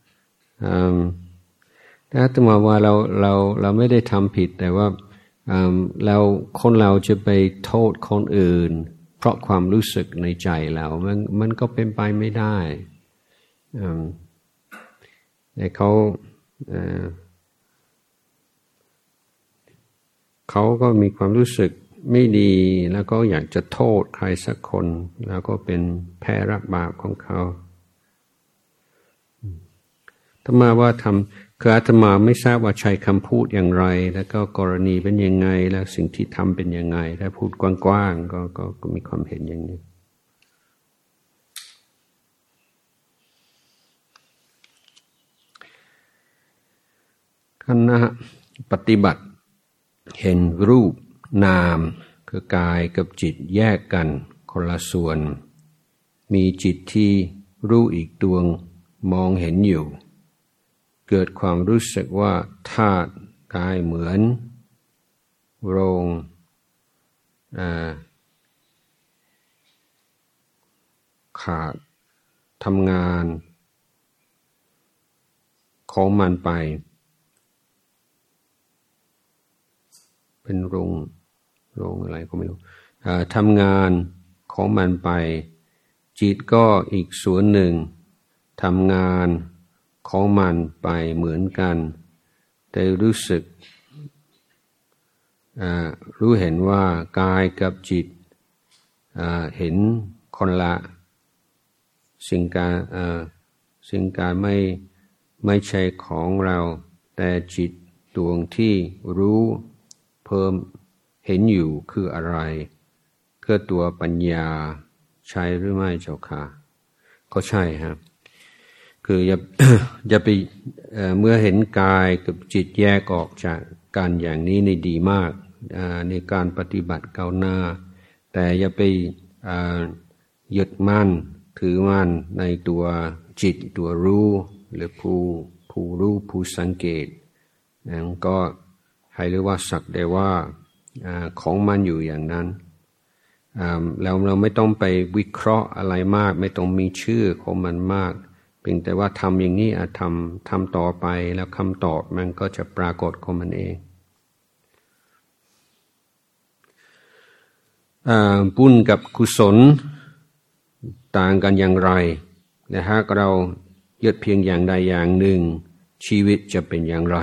ถ้าแต่ว่าเราไม่ได้ทำผิดแต่ว่าเราจะไปโทษคนอื่นเพราะความรู้สึกในใจเรามันก็เป็นไปไม่ได้แต่เขาก็มีความรู้สึกไม่ดีแล้วก็อยากจะโทษใครสักคนแล้วก็เป็นแพ้รับบาปของเขาอาตมาว่าคืออาตมาไม่ทราบว่าใช้คำพูดอย่างไรแล้วก็กรณีเป็นยังไงแล้วสิ่งที่ทำเป็นยังไงถ้าพูดกว้างๆก็มีความเห็นอย่างนี้คณะปฏิบัติเห็นรูปนามคือกายกับจิตแยกกันคนละส่วนมีจิตที่รู้อีกดวงมองเห็นอยู่เกิดความรู้สึกว่าธาตุกายเหมือนโรงขาดทำงานของมันไปเป็นโรงอะไรก็ไม่รู้ทำงานของมันไปจิตก็อีกส่วนหนึ่งทำงานของมันไปเหมือนกันแต่รู้สึกรู้เห็นว่ากายกับจิตเห็นคนละสิ่งการไม่ใช่ของเราแต่จิตดวงที่รู้เพิ่มเห็นอยู่คืออะไรคือตัวปัญญาใช่หรือไม่เจ้าค่ะก็ใช่ครับคืออย่าไปเมื่อเห็นกายกับจิตแยกออกจากกันอย่างนี้ในดีมากในการปฏิบัติก้าวหน้าแต่อย่าไปยึดมั่นถือมั่นในตัวจิตตัวรู้หรือผู้รู้ผู้สังเกตก็ให้เรียกว่าสักแต่ว่าของมันอยู่อย่างนั้นแล้วเราไม่ต้องไปวิเคราะห์อะไรมากไม่ต้องมีชื่อของมันมากเพียงแต่ว่าทำอย่างนี้ทำต่อไปแล้วคำตอบมันก็จะปรากฏของมันเองบุญกับกุศลต่างกันอย่างไรและหากเรายึดเพียงอย่างใดอย่างหนึ่งชีวิตจะเป็นอย่างไร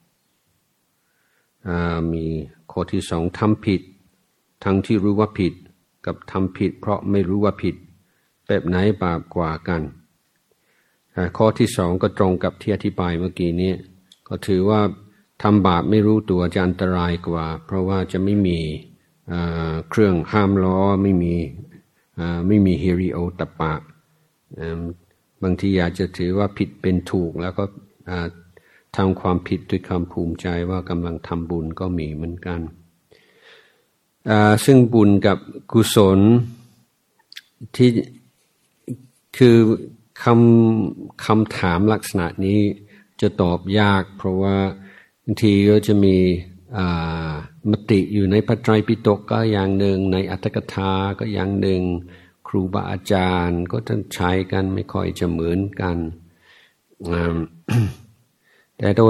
มีข้อที่สองทำผิดทั้งที่รู้ว่าผิดกับทำผิดเพราะไม่รู้ว่าผิดแบบไหนบาปกว่ากันข้อที่สองก็ตรงกับที่อธิบายเมื่อกี้นี้ก็ถือว่าทำบาปไม่รู้ตัวจะอันตรายกว่าเพราะว่าจะไม่มีเครื่องห้ามล้อไม่มีฮิริโอตปะบางทีอยากจะถือว่าผิดเป็นถูกแล้วก็ทำความผิดด้วยความภูมิใจว่ากำลังทำบุญก็มีเหมือนกันซึ่งบุญกับกุศลที่คือคำถามลักษณะนี้จะตอบยากเพราะว่าบางทีก็จะมีมติอยู่ในพระไตรปิฎกก็อย่างหนึ่งในอรรถกถาก็อย่างหนึ่งครูบาอาจารย์ก็ท่านใช้กันไม่ค่อยจะเหมือนกันแต่โด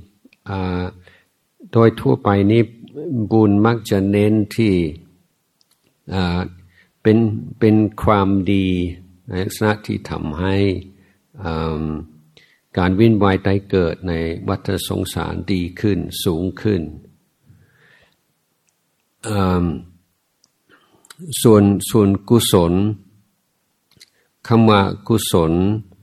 ยทั่วไปนี้บุญมักจะเน้นที่เป็นความดีในลักษณะที่ทำให้การวิ่งวายตายเกิดในวัฏสงสารดีขึ้นสูงขึ้นส่วนกุศลคำว่ากุศล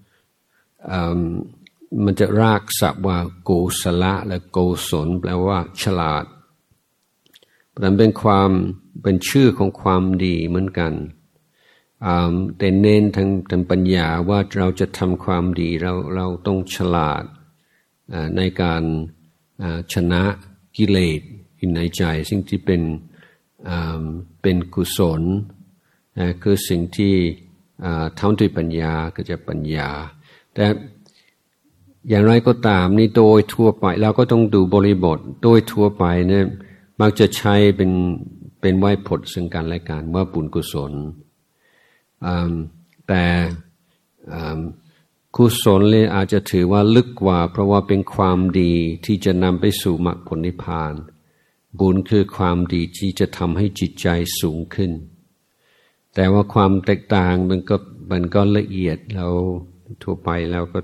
มันจะรากศัพท์ว่ากุศละและโกศลแปลว่าฉลาดมันเป็นชื่อของความดีเหมือนกันแต่เน้นทางปัญญาว่าเราจะทำความดีเราต้องฉลาดในการชนะกิเลสอยู่ในใจสิ่งที่เป็นกุศลคือสิ่งที่ทำด้วยปัญญาก็จะปัญญาแต่อย่างไรก็ตามนี่โดยทั่วไปเราก็ต้องดูบริบทโดยทั่วไปเนี่ยมักจะใช้เป็นไว้ผลซึ่งกันและกันว่าบุญกุศลแต่กุศลเลยอาจจะถือว่าลึกกว่าเพราะว่าเป็นความดีที่จะนำไปสู่มรรคผลนิพพานบุญคือความดีที่จะทำให้จิตใจสูงขึ้นแต่ว่าความแตกต่างมันก็ละเอียดเราทั่วไปแล้วก็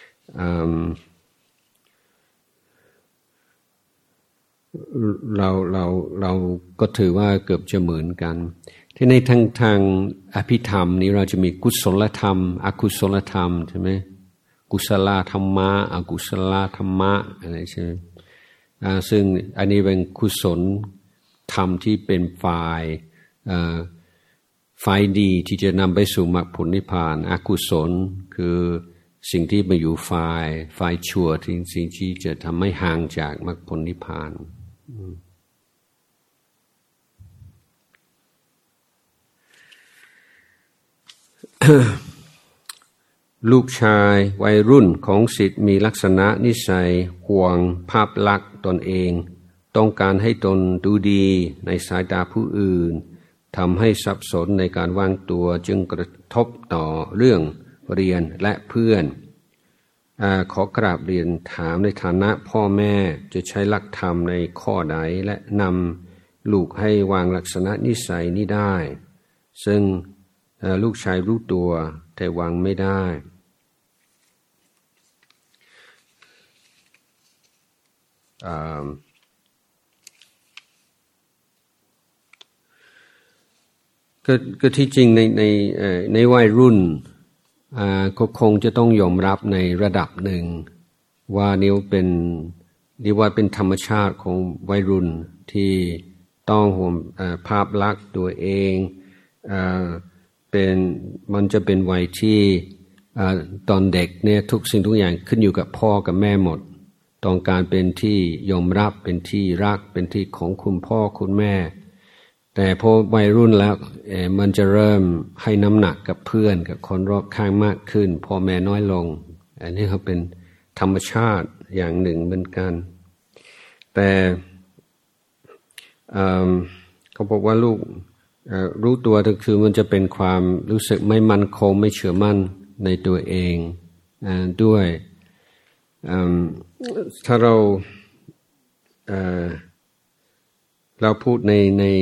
เราก็ถือว่าเกือบจะเหมือนกันที่ในทางอภิธรรมนี้เราจะมีกุศลธรรมอกุศลธรรมใช่ไหมกุศลธรรมะอกุศลธรรมะอะไรใช่ไหมซึ่งอันนี้เป็นกุศลธรรมที่เป็นฝ่ายดีที่จะนำไปสู่มรรคผลนิพพานอกุศลคือสิ่งที่มาอยู่ฝ่ายชั่วสิ่งที่จะทำให้ห่างจากมรรคผลนิพพานลูกชายวัยรุ่นของศิษย์มีลักษณะนิสัยห่วงภาพลักษณ์ตนเองต้องการให้ตนดูดีในสายตาผู้อื่นทำให้สับสนในการวางตัวจึงกระทบต่อเรื่องเรียนและเพื่อนขอกราบเรียนถามในฐานะพ่อแม่จะใช้หลักธรรมในข้อใดและนำลูกให้วางลักษณะนิสัยนี้ได้ซึ่งลูกชายรู้ตัวแต่วางไม่ได้ก็ที่จริงในวัยรุ่นก็คงจะต้องยอมรับในระดับหนึ่งว่านี่ว่าเป็นธรรมชาติของวัยรุ่นที่ต้องห่วงภาพลักษณ์ตัวเองมันจะเป็นวัยที่ตอนเด็กเนี่ยทุกสิ่งทุกอย่างขึ้นอยู่กับพ่อกับแม่หมดต้องการเป็นที่ยอมรับเป็นที่รักเป็นที่ของคุณพ่อคุณแม่แต่พอวัยรุ่นแล้วมันจะเริ่มให้น้ำหนักกับเพื่อนกับคนรอบข้างมากขึ้นพ่อแม่น้อยลงอันนี้เขาเป็นธรรมชาติอย่างหนึ่งเหมือนกันแต่เขาบอกว่าลูกรู้ตัวคือมันจะเป็นความรู้สึกไม่มั่นคงไม่เชื่อมั่นในตัวเองด้วยถ้าเราพูดใน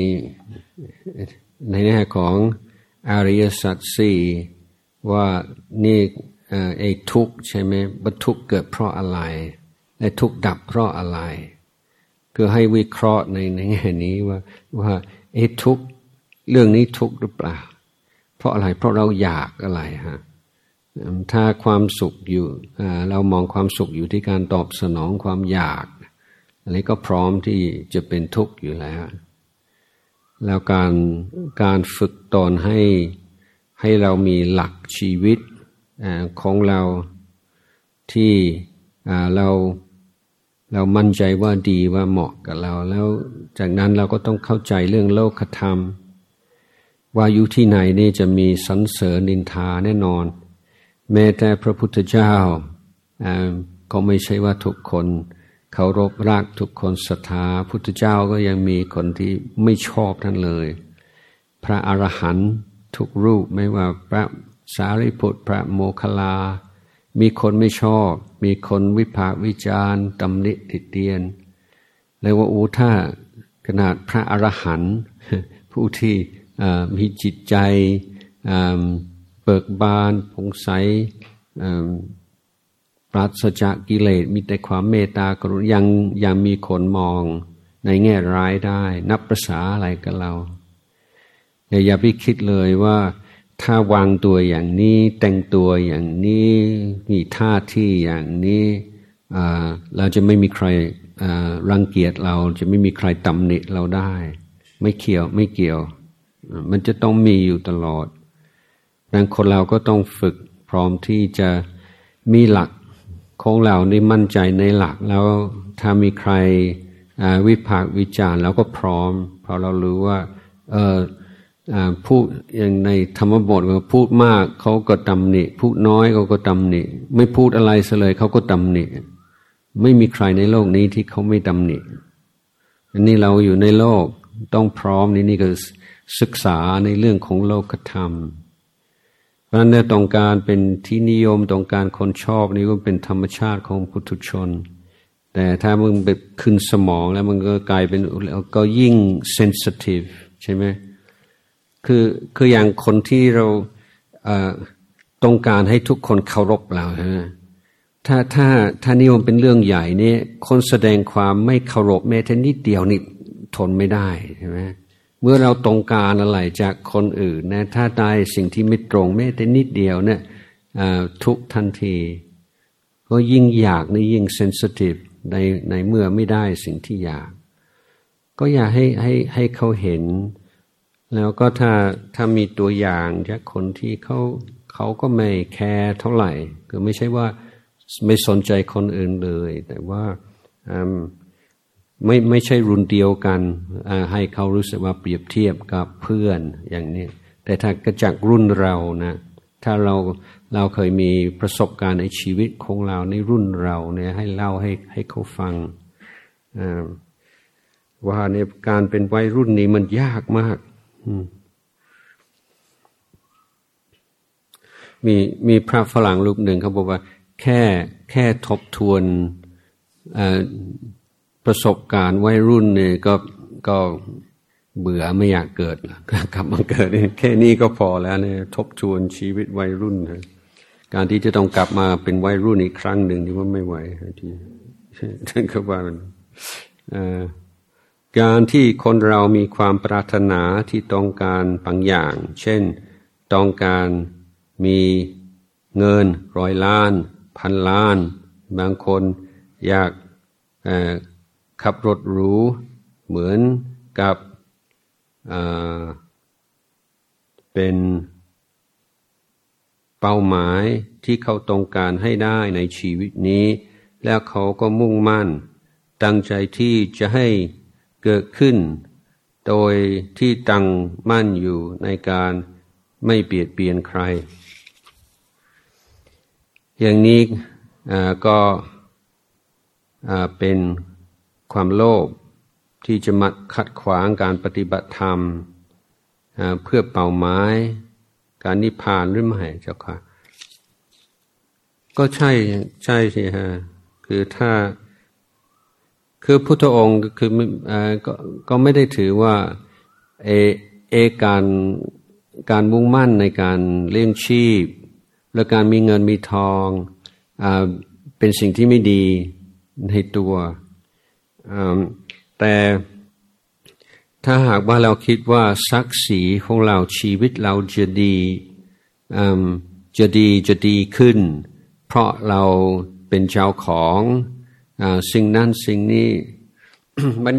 แง่ของอริยสัจสี่ว่านี่ไอ้ทุกข์ใช่ไหมว่าทุกข์เกิดเพราะอะไรและทุกข์ดับเพราะอะไรคือให้วิเคราะห์ในแง่นี้ว่าไอ้ทุกข์เรื่องนี้ทุกข์หรือเปล่าเพราะอะไรเพราะเราอยากอะไรฮะถ้าความสุขอยู่เรามองความสุขอยู่ที่การตอบสนองความอยากอันนี้ก็พร้อมที่จะเป็นทุกข์อยู่แล้วการฝึกตนให้เรามีหลักชีวิตของเราที่เรามั่นใจว่าดีว่าเหมาะกับเราแล้วจากนั้นเราก็ต้องเข้าใจเรื่องโลกธรรมว่าอยู่ที่ไหนนี่จะมีสรรเสริญนินทาแน่นอนแม้แต่พระพุทธเจ้าก็ไม่ใช่ว่าทุกคนเคารพรักทุกคนศรัทธาพุทธเจ้าก็ยังมีคนที่ไม่ชอบท่านเลยพระอรหันต์ทุกรูปไม่ว่าพระสารีบุตรพระโมคคัลลามีคนไม่ชอบมีคนวิพากษ์วิจารณ์ตำหนิติเตียนเลยว่าถ้าขนาดพระอรหันต์ผู้ที่มีจิตใจเบิกบานผ่องใสปราศจากกิเลสมีแต่ความเมตตากรุณายังมีคนมองในแง่ร้ายได้นับประสาอะไรกับเราอย่าไปคิดเลยว่าถ้าวางตัวอย่างนี้แต่งตัวอย่างนี้มีท่าที่อย่างนี้เราจะไม่มีใครรังเกียจเราจะไม่มีใครตำหนิเราได้ไม่เกี่ยวมันจะต้องมีอยู่ตลอดดังคนเราก็ต้องฝึกพร้อมที่จะมีหลักของเราได้มั่นใจในหลักแล้วถ้ามีใครวิพากษ์วิจารณ์เราก็พร้อมเพราะเรารู้ว่าพูดอย่างในธรรมบทว่าพูดมากเขาก็ตำหนิพูดน้อยเขาก็ตำหนิไม่พูดอะไรเลยเขาก็ตำหนิไม่มีใครในโลกนี้ที่เขาไม่ตำหนิอันนี้เราอยู่ในโลกต้องพร้อมนี่ก็ศึกษาในเรื่องของโลกธรรมเพราะฉะนั้นต้องการเป็นที่นิยมต้องการคนชอบนี่ก็เป็นธรรมชาติของปุถุชนแต่ถ้ามึงแบบขึ้นสมองแล้วมันก็กลายเป็นก็ยิ่งเซนซิทีฟใช่ไหมคืออย่างคนที่เราต้องการให้ทุกคนเคารพเราใช่ไหมถ้านิยมเป็นเรื่องใหญ่เนี่ยคนแสดงความไม่เคารพแม้แต่นิดเดียวนี่ทนไม่ได้ใช่ไหมเมื่อเราต้องการอะไรจากคนอื่นนะถ้าได้สิ่งที่ไม่ตรงแม้แต่นิดเดียวเนี่ยทุกทันทีก็ยิ่งอยากในยิ่งเซนซิทีฟในเมื่อไม่ได้สิ่งที่อยากก็อยากให้เขาเห็นแล้วก็ถ้ามีตัวอย่างจากคนที่เขาก็ไม่แคร์เท่าไหร่คือไม่ใช่ว่าไม่สนใจคนอื่นเลยแต่ว่าไม่ใช่รุ่นเดียวกันให้เขารู้สึกว่าเปรียบเทียบกับเพื่อนอย่างนี้แต่ถ้ากระจากรุ่นเรานะถ้าเราเคยมีประสบการณ์ในชีวิตของเราในรุ่นเราเนี่ยให้เล่าให้เขาฟังว่าในการเป็นวัยรุ่นนี้มันยากมากมีพระฝรั่งรูปหนึ่งเขาบอกว่าแค่ทบทวนประสบการณ์วัยรุ่นเนี่ยก็เบื่อไม่อยากเกิดกลับมาเกิดแค่นี้ก็พอแล้วเนี่ยทบทวนชีวิตวัยรุ่นการที่จะต้องกลับมาเป็นวัยรุ่นอีกครั้งหนึ่งนี่ว่าไม่ไหวที่ท่านก็ว่าการที่คนเรามีความปรารถนาที่ต้องการบางอย่างเช่นต้องการมีเงิน100 ล้าน1,000 ล้านบางคนอยากขับรถหรูเหมือนกับเป็นเป้าหมายที่เขาต้องการให้ได้ในชีวิตนี้แล้วเขาก็มุ่งมั่นตั้งใจที่จะให้เกิดขึ้นโดยที่ตั้งมั่นอยู่ในการไม่เบียดเบียนใครอย่างนี้ก็เป็นความโลภที่จะมาขัดขวางการปฏิบัติธรรมเพื่อเป้าหมายการนิพพานหรือไม่เจ้าค่ะก็ใช่สิฮะคือพุทธองค์คือก็ไม่ได้ถือว่าการมุ่งมั่นในการเลี้ยงชีพและการมีเงินมีทองเป็นสิ่งที่ไม่ดีในตัวแต่ถ้าหากว่าเราคิดว่าศักดิ์ศรีของเราชีวิตเราจะดีขึ้นเพราะเราเป็นเจ้าของสิ่งนั้นสิ่งนี้ มัน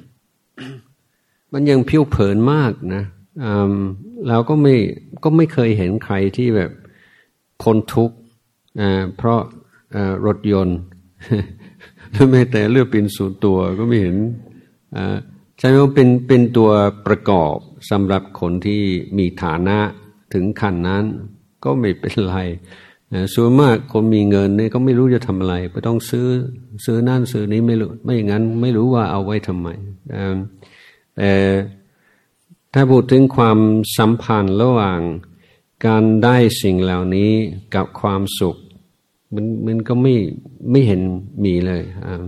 ยังผิวเผินมากนะเราก็ไม่เคยเห็นใครที่แบบพ้นทุกข์เพราะรถยนต์หรือแม้แต่เรือบินส่วนตัวก็ไม่เห็นใช่ไหมว่าเป็นตัวประกอบสำหรับคนที่มีฐานะถึงขั้นนั้นก็ไม่เป็นไรส่วนมากคนมีเงินเนี่ยก็ไม่รู้จะทำอะไรก็ต้องซื้อนั่นซื้อนี้ไม่รู้ไม่อย่างนั้นไม่รู้ว่าเอาไว้ทำไมแต่ถ้าพูดถึงความสัมพันธ์ระหว่างการได้สิ่งเหล่านี้กับความสุขมันก็ไม่เห็นมีเลย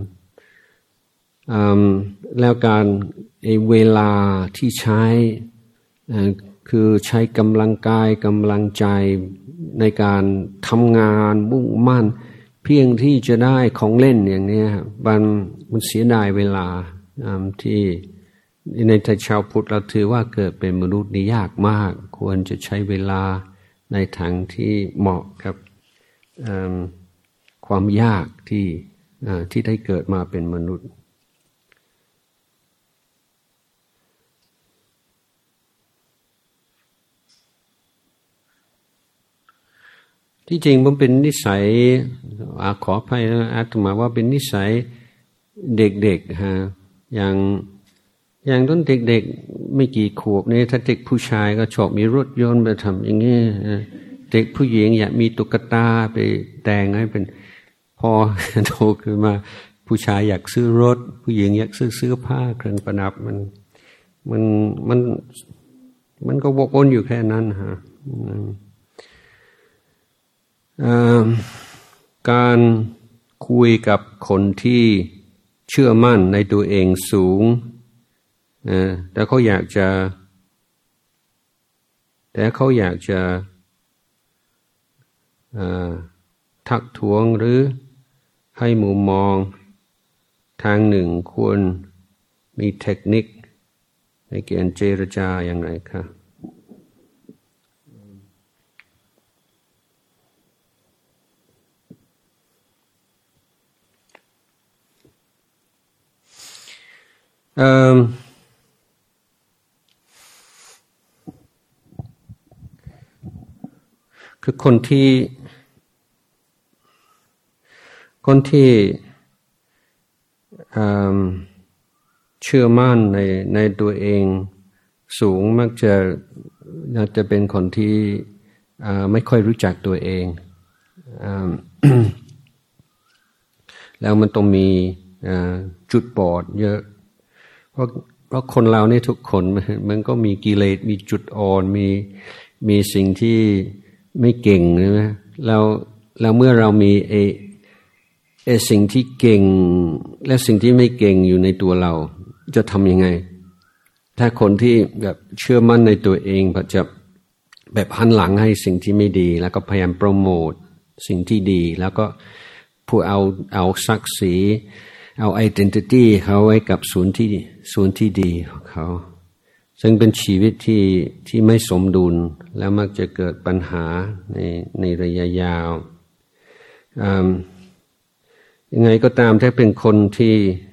แล้วการเวลาที่ใช้คือใช้กำลังกายกำลังใจในการทำงานมุ่งมั่นเพียงที่จะได้ของเล่นอย่างนี้มันเสียดายเวลาที่ในชาวพุทธเราถือว่าเกิดเป็นมนุษย์นี่ยากมากควรจะใช้เวลาในทางที่เหมาะกับความยากที่ได้เกิดมาเป็นมนุษย์ที่จริงมันเป็นนิสัยขออภัยนะอาตมาว่าเป็นนิสัยเด็กๆฮะอย่างต้นเด็กๆไม่กี่ขวบเนี่ยถ้าเด็กผู้ชายก็ชอบมีรถยนต์ไปทำอย่างนี้เด็กผู้หญิงอยากมีตุ๊กตาไปแต่งให้เป็นพอโตขึ้นมาผู้ชายอยากซื้อรถผู้หญิงอยากซื้อเสื้อผ้าเครื่องประดับมันก็วกวนอยู่แค่นั้นฮะการคุยกับคนที่เชื่อมั่นในตัวเองสูงแต่เขาอยากจะทักท้วงหรือให้มุมมองทางหนึ่งควรมีเทคนิคในการเจรจาอย่างไรคะคือคนที่เชื่อมั่นในตัวเองสูงมักจะเป็นคนที่ไม่ค่อยรู้จักตัวเอง แล้วมันต้องมีจุดบอดเยอะเพราะคนเราเนี่ยทุกคนมันก็มีกิเลสมีจุดอ่อนมีสิ่งที่ไม่เก่งใช่ไหมแล้วเมื่อเรามีสิ่งที่เก่งและสิ่งที่ไม่เก่งอยู่ในตัวเราจะทำยังไงถ้าคนที่แบบเชื่อมั่นในตัวเองจะแบบหันหลังให้สิ่งที่ไม่ดีแล้วก็พยายามโปรโมทสิ่งที่ดีแล้วก็ผู้เอาศักดิ์ศรีเอาไอเดนติตี้เขาไว้กับส่วนที่ดีของเขาซึ่งเป็นชีวิตที่ไม่สมดุลแล้วมักจะเกิดปัญหาในระยะยาวยังไงก็ตามถ้าเป็นคนที่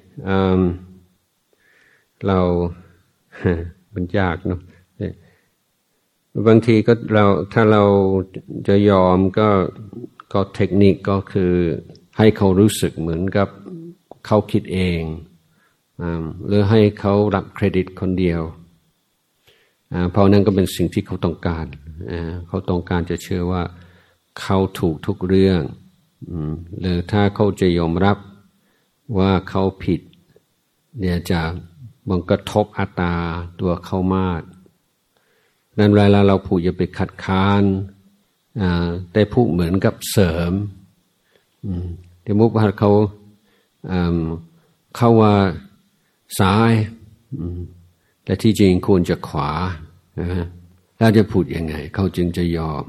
เรามันยากเนาะบางทีก็ถ้าเราจะยอมก็เทคนิคก็คือให้เขารู้สึกเหมือนกับเขาคิดเองหรือให้เขารับเครดิตคนเดียวเพราะนั้นก็เป็นสิ่งที่เขาต้องการเขาต้องการจะเชื่อว่าเขาถูกทุกเรื่องหรือถ้าเขาจะยอมรับว่าเขาผิดเนี่ยจะมันกระทบอัตราตัวเขามากนั้นเวลาเราพูดอย่าไปขัดค้านแต่พูดเหมือนกับเสริมแต่มุกว่าเขาว่าซ้ายแต่ที่จริงควรจะขวาแล้วจะพูดยังไงเขาจึงจะยอม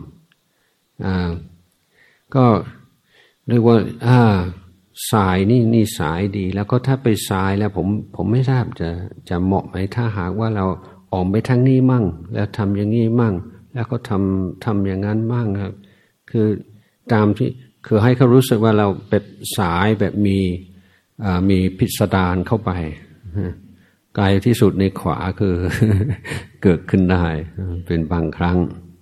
ก็เรียกว่าสายนี่สายดีแล้วก็ถ้าไปซ้ายแล้วผมไม่ทราบจะเหมาะไหมถ้าหากว่าเราออกไปทางนี้มั่งแล้วทำอย่างนี้มั่งแล้วก็ทำอย่างนั้นมั่งครับคือตามที่คือให้เขารู้สึกว่าเราเป็นสายแบบมีพิสดารเข้าไปไกลที่สุดในขวาคือ เกิดขึ้นได้เป็นบางครั้ง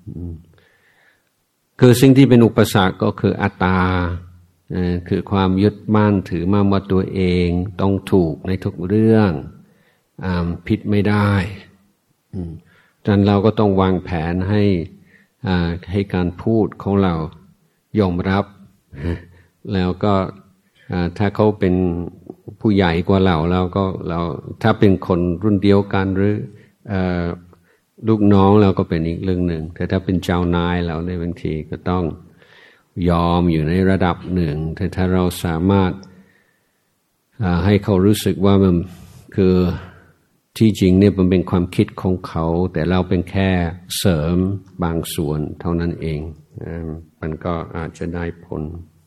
คือสิ่งที่เป็นอุปสรรคก็คืออัตตาคือความยึดมั่นถือมั่นว่าตัวเองต้องถูกในทุกเรื่องผิดไม่ได้ดังนั้นเราก็ต้องวางแผนให้การพูดของเรายอมรับแล้วก็ถ้าเขาเป็นผู้ใหญ่กว่าเราถ้าเป็นคนรุ่นเดียวกันหรือลูกน้องเราก็เป็นอีกเรื่องหนึ่งแต่ถ้าเป็นเจ้านายเราในบางทีก็ต้องยอมอยู่ในระดับหนึ่งแต่ถ้าเราสามารถให้เขารู้สึกว่ามันคือที่จริงเนี่ยมันเป็นความคิดของเขาแต่เราเป็นแค่เสริมบางส่วนเท่านั้นเองมันก็อาจจะได้ผล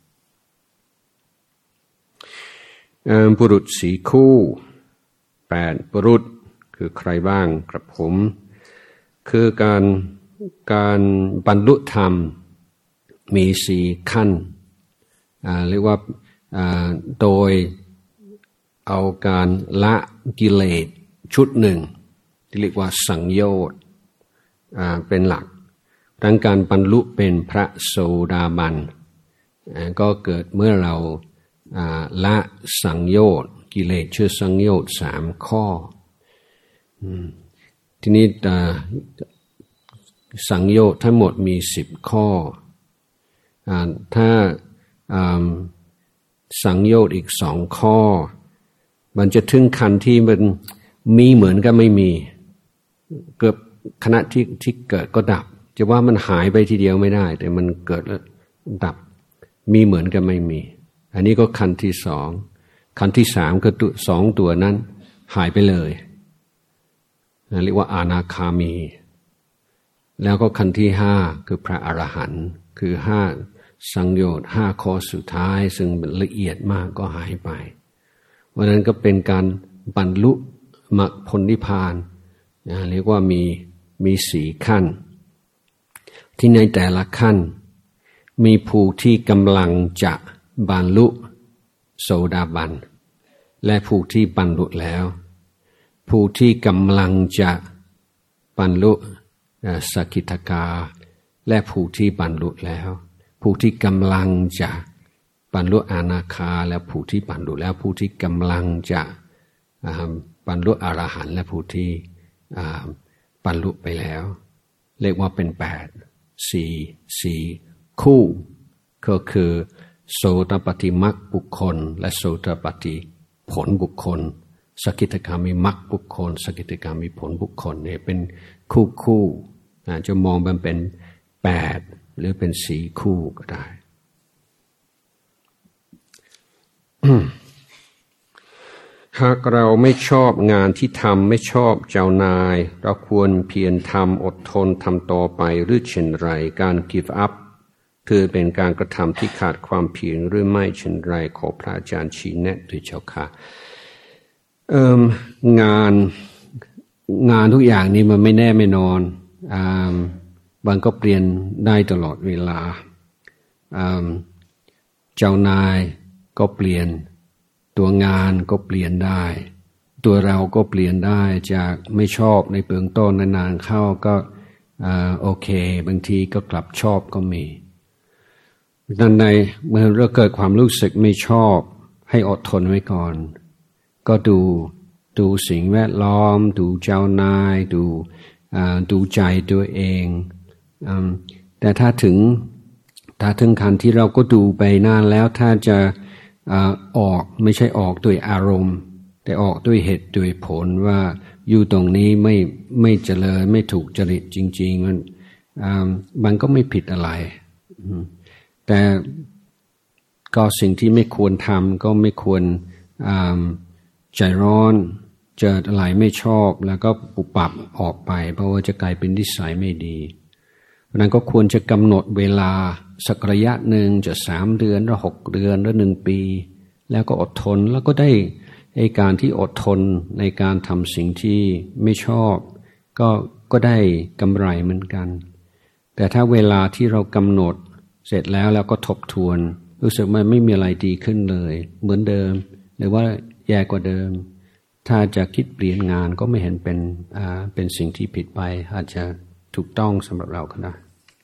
บุรุษ4 คู่8บุรุษคือใครบ้างครับผมคือการบรรลุธรรมมี4 ขั้นเรียกว่าโดยเอาการละกิเลสชุดหนึ่งที่เรียกว่าสังโยชน์เป็นหลักดังการบรรลุเป็นพระโสดาบันก็เกิดเมื่อเราละสังโยชน์กิเลสชื่อสังโยชน์3 ข้อทีนี้สังโยชน์ทั้งหมดมี10 ข้อถ้าสังโยชน์อีก2 ข้อมันจะถึงขั้นที่มันมีเหมือนกับไม่มีเกือบขณะที่เกิดก็ดับจะว่ามันหายไปทีเดียวไม่ได้แต่มันเกิดแล้วดับมีเหมือนกับไม่มีอันนี้ก็ขั้นที่2ขั้นที่3คือ2 ตัวนั้นหายไปเลยเรียกว่าอนาคามีแล้วก็ขั้นที่5คือพระอรหันต์คือ5สังโยชน์5 ข้อสุดท้ายซึ่งละเอียดมากก็หายไปวันนั้นก็เป็นการบรรลุมรรคผลนิพพานเรียกว่ามี4 ขั้นที่ในแต่ละขั้นมีผู้ที่กำลังจะบรรลุโสดาบันและผู้ที่บรรลุแล้วผู้ที่กำลังจะบรรลุสกิทาคาและผู้ที่บรรลุแล้วผู้ที่กำลังจะบรรลุอนาคาและผู้ที่บรรลุแล้วผู้ที่กำลังจะบรรลุอรหันต์และผู้ที่บรรลุไปแล้วเรียกว่าเป็นสี่คู่ก็คือโสตปัตติมรรคบุคคลและโสตปัตติผลบุคคลสกิทาคามีมรรคบุคคลสกิทาคามีผลบุคคลเนี่ยเป็นคู่จะมองมันเป็น8หรือเป็น4คู่ก็ได้ หากเราไม่ชอบงานที่ทำไม่ชอบเจ้านายเราควรเพียรทำอดทนทำต่อไปหรือเช่นไรการ give up คือเป็นการกระทำที่ขาดความเพียรหรือไม่เช่นไรขอพระอาจารย์ชี้แนะด้วยเจ้าค่ะงานทุกอย่างนี้มันไม่แน่ไม่นอนมันก็เปลี่ยนได้ตลอดเวลาเจ้านายก็เปลี่ยนตัวงานก็เปลี่ยนได้ตัวเราก็เปลี่ยนได้จากไม่ชอบในเบื้องต้นนานๆเข้าก็โอเคบางทีก็กลับชอบก็มีดังนั้นเมื่อเราเกิดความรู้สึกไม่ชอบให้อดทนไว้ก่อนก็ดูสิ่งแวดล้อมดูเจ้านายดูใจตัวเองแต่ถ้าถึงขั้นที่เราก็ดูไปนานแล้วถ้าจะออกไม่ใช่ออกด้วยอารมณ์แต่ออกด้วยเหตุด้วยผลว่าอยู่ตรงนี้ไม่เจริญไม่ถูกจริตจริงๆมันก็ไม่ผิดอะไรแต่ก็สิ่งที่ไม่ควรทำก็ไม่ควรใจร้อนเจออะไรไม่ชอบแล้วก็ปุบปับออกไปเพราะว่าจะกลายเป็นนิสัยไม่ดีเพราะนั้นก็ควรจะกำหนดเวลาสักระยะหนึ่งจะ3 เดือนหรือ6 เดือนหรือ1 ปีแล้วก็อดทนแล้วก็ได้การที่อดทนในการทำสิ่งที่ไม่ชอบก็ได้กำไรเหมือนกันแต่ถ้าเวลาที่เรากำหนดเสร็จแล้วก็ทบทวนรู้สึกมันไม่มีอะไรดีขึ้นเลยเหมือนเดิมหรือว่าแย่กว่าเดิมถ้าจะคิดเปลี่ยนงานก็ไม่เห็นเป็นสิ่งที่ผิดไปอาจจะถูกต้องสำหรับเราก็ได้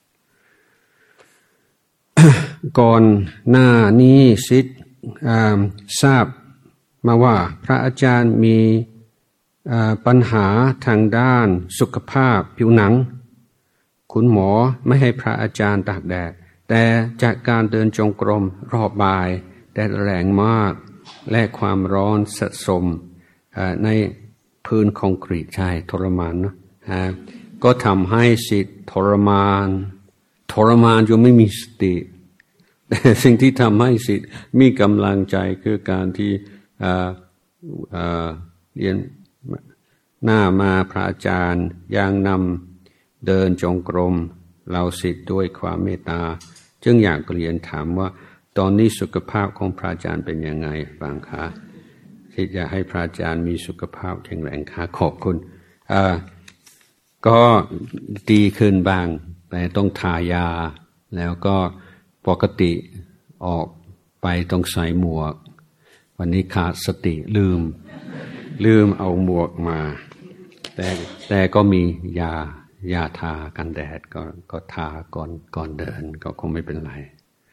ก่อนหน้านี้ซิดทราบมาว่าพระอาจารย์มีปัญหาทางด้านสุขภาพผิวหนังคุณหมอไม่ให้พระอาจารย์ตากแดดแต่จากการเดินจงกรมรอบบ่ายแดดแรงมากและความร้อนสะสมในพื้นคอนกรีตใช่ทรมานเนาะก็ทำให้สิทธิ์ทรมานจนไม่มีสติแต่สิ่งที่ทำให้สิทธิ์มีกำลังใจคือการที่เรียนหน้ามาพระอาจารย์ยังนำเดินจงกรมเราสิทธิ์ด้วยความเมตตาจึงอยากเรียนถามว่าตอนนี้สุขภาพของพระอาจารย์เป็นยังไงบ้างคะที่จะให้พระอาจารย์มีสุขภาพแข็งแรงค่ะขอบคุณก็ดีขึ้นบ้างแต่ต้องทายาแล้วก็ปกติออกไปต้องใส่หมวกวันนี้ขาดสติลืมเอาหมวกมาแต่ก็มียาทากันแดดก็ทาก่อนเดินก็คงไม่เป็นไร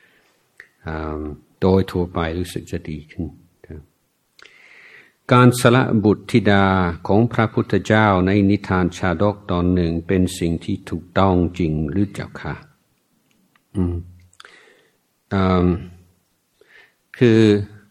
โดยทั่วไปรู้สึกจะดีขึ้นการสละบุตรธิดาของพระพุทธเจ้าในนิทานชาดกตอนหนึ่งเป็นสิ่งที่ถูกต้องจริงหรือเจ้าค่ะคือ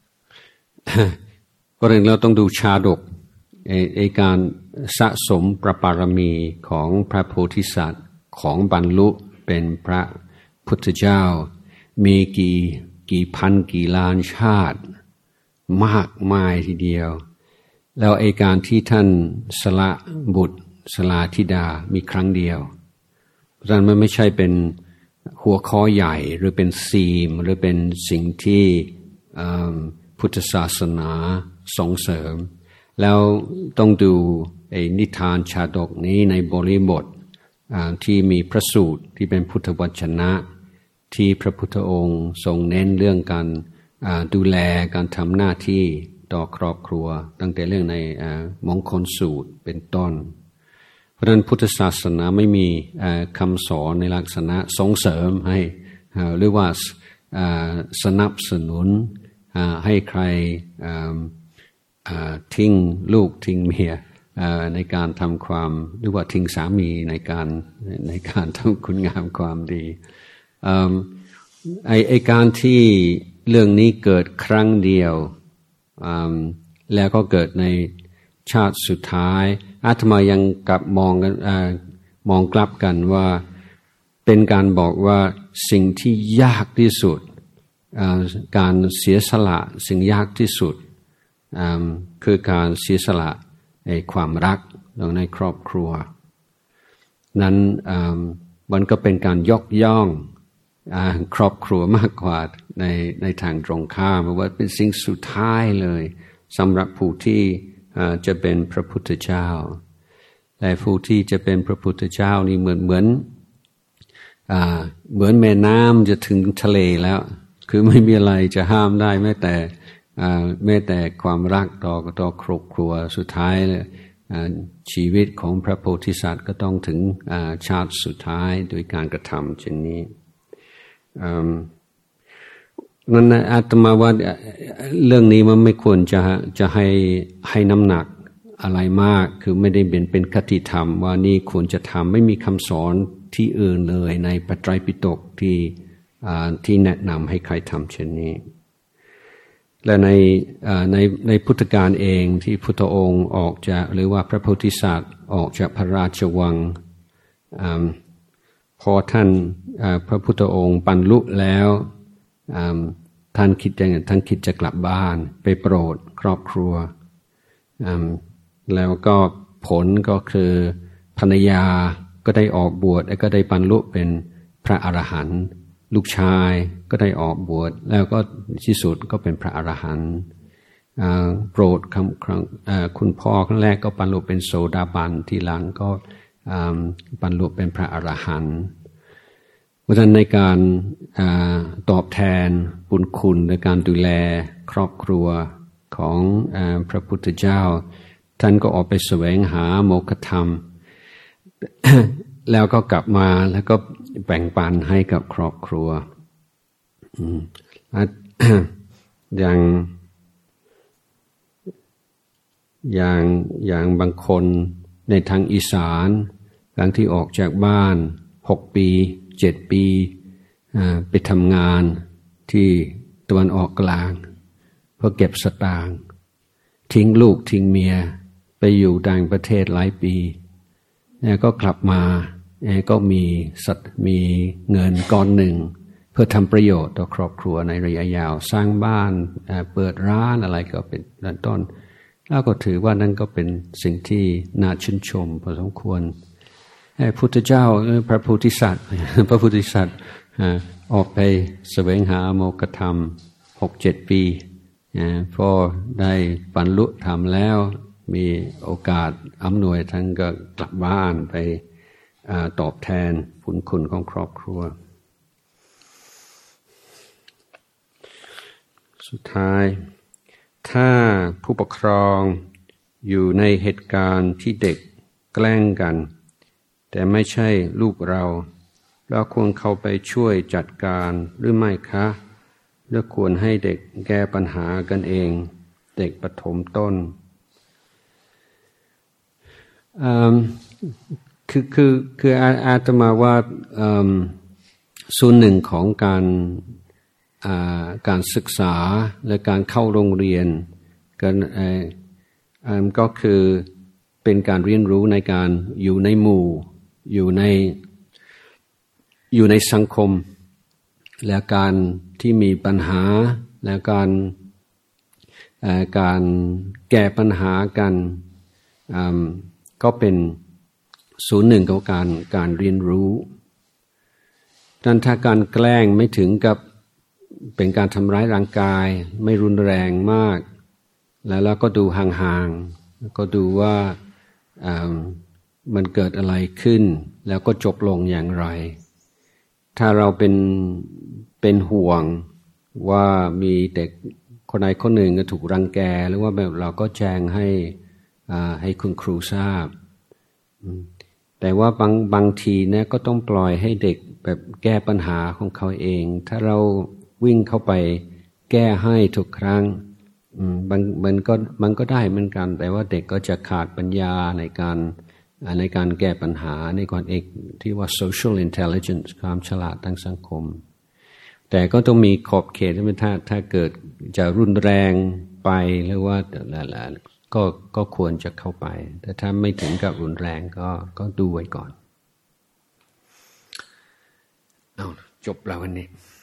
ก็เรื่องเราต้องดูชาดกการสะสมประปารมีของพระโพธิสัตว์ของบรรลุเป็นพระพุทธเจ้ามีกี่พันกี่ล้านชาติมากมายทีเดียวแล้วการที่ท่านสละบุตรสละธิดามีครั้งเดียวเพราะฉะนั้นมันไม่ใช่เป็นหัวข้อใหญ่หรือเป็นธีมหรือเป็นสิ่งที่พุทธศาสนาส่งเสริมแล้วต้องดูนิทานชาดกนี้ในบริบทที่มีพระสูตรที่เป็นพุทธวจนะที่พระพุทธองค์ทรงเน้นเรื่องการดูแลการทำหน้าที่ต่อครอบครัวตั้งแต่เรื่องในมงคลสูตรเป็นต้นเพราะฉะนั้นพุทธศาสนาไม่มีคำสอนในลักษณะส่งเสริมให้หรือว่าสนับสนุนให้ใครทิ้งลูกทิ้งเมียในการทำความหรือว่าทิ้งสามีในการทำคุณงามความดีไอการที่เรื่องนี้เกิดครั้งเดียวแล้วก็เกิดในชาติสุดท้ายอาตมายังกลับมองกลับกันว่าเป็นการบอกว่าสิ่งที่ยากที่สุดการเสียสละสิ่งยากที่สุดคือการเสียสละความรักในครอบครัวนั้นมันก็เป็นการยกย่องครอบครัวมากกว่าในทางตรงข้ามเพราะว่าเป็นสิ่งสุดท้ายเลยสำหรับผู้ที่จะเป็นพระพุทธเจ้าและผู้ที่จะเป็นพระพุทธเจ้านี่เหมือนแม่น้ำจะถึงทะเลแล้วคือไม่มีอะไรจะห้ามได้แม้แต่ความรักต่อครอบครัวสุดท้ายเลยชีวิตของพระโพธิสัตว์ก็ต้องถึงชาติสุดท้ายโดยการกระทำเช่นนี้นั่นอาตมาว่าเรื่องนี้มันไม่ควรจะให้น้ำหนักอะไรมากคือไม่ได้เป็นคติธรรมว่านี่ควรจะทำไม่มีคำสอนที่อื่นเลยในพระไตรปิฎกที่แนะนำให้ใครทำเช่นนี้และในพุทธกาลเองที่พุทธองค์ออกจากหรือว่าพระโพธิสัตว์ออกจากพระราชวังพอท่านพระพุทธองค์บรรลุแล้วท่านคิดจะกลับบ้านไปโปรดครอบครัวแล้วก็ผลก็คือภรรยาก็ได้ออกบวชและก็ได้บรรลุเป็นพระอรหันต์ลูกชายก็ได้ออกบวชแล้วก็ที่สุดก็เป็นพระอรหันต์โปรดคุณพ่อครั้งแรกก็บรรลุเป็นโสดาบันทีหลังก็บรรลุเป็นพระอรหันต์เพราะฉะนั้นในการตอบแทนบุญคุณในการดูแลครอบครัวของพระพุทธเจ้าท่านก็ออกไปแสวงหาโมกขธรรม แล้วก็กลับมาแล้วก็แบ่งปันให้กับครอบครัว อย่างบางคนในทางอีสานบางที่ออกจากบ้าน6 ปี7 ปีไปทำงานที่ตะวันออกกลางเพื่อเก็บสตางค์ทิ้งลูกทิ้งเมียไปอยู่ต่างประเทศหลายปีแล้วก็กลับมาก็มีเงินก้อนหนึ่งเพื่อทำประโยชน์ต่อครอบครัวในระยะยาวสร้างบ้านเปิดร้านอะไรก็เป็นต้นแล้วก็ถือว่านั่นก็เป็นสิ่งที่น่าชื่นชมพอสมควรพุทธเจ้าพระโพธิสัตว์ออกไปแสวงหาโมกขธรรม 6-7 ปีพอได้บรรลุธรรมแล้วมีโอกาสอำนวยท่านก็กลับบ้านไปตอบแทนบุญคุณของครอบครัวสุดท้ายถ้าผู้ปกครองอยู่ในเหตุการณ์ที่เด็กแกล้งกันแต่ไม่ใช่ลูกเราควรเข้าไปช่วยจัดการหรือไม่คะหรือควรให้เด็กแก้ปัญหากันเองเด็กประถมต้นคืออาตมาว่าส่วนหนึ่งของการศึกษาและการเข้าโรงเรียนก็คือเป็นการเรียนรู้ในการอยู่ในหมู่อยู่ในสังคมและการที่มีปัญหาและการแก้ปัญหากันก็เป็นส่วนหนึ่งของการเรียนรู้ดังนั้นถ้าการแกล้งไม่ถึงกับเป็นการทำร้ายร่างกายไม่รุนแรงมากแล้วก็ดูห่างๆก็ดูว่ามันเกิดอะไรขึ้นแล้วก็จบลงอย่างไรถ้าเราเป็นห่วงว่ามีเด็กคนใดคนหนึ่งก็ถูกรังแกหรือว่าแบบเราก็แจ้งให้คุณครูทราบแต่ว่าบางทีเนี่ยก็ต้องปล่อยให้เด็กแบบแก้ปัญหาของเขาเองถ้าเราวิ่งเข้าไปแก้ให้ทุกครั้งมันก็ได้เหมือนกันแต่ว่าเด็กก็จะขาดปัญญาในการแก้ปัญหาในการที่ว่า social intelligence ความฉลาดทางสังคมแต่ก็ต้องมีขอบเขตถ้าเกิดจะรุนแรงไปหรือว่าก็ควรจะเข้าไปแต่ถ้าไม่ถึงกับรุนแรงก็ดูไว้ก่อนเอาจบแล้ววันนี้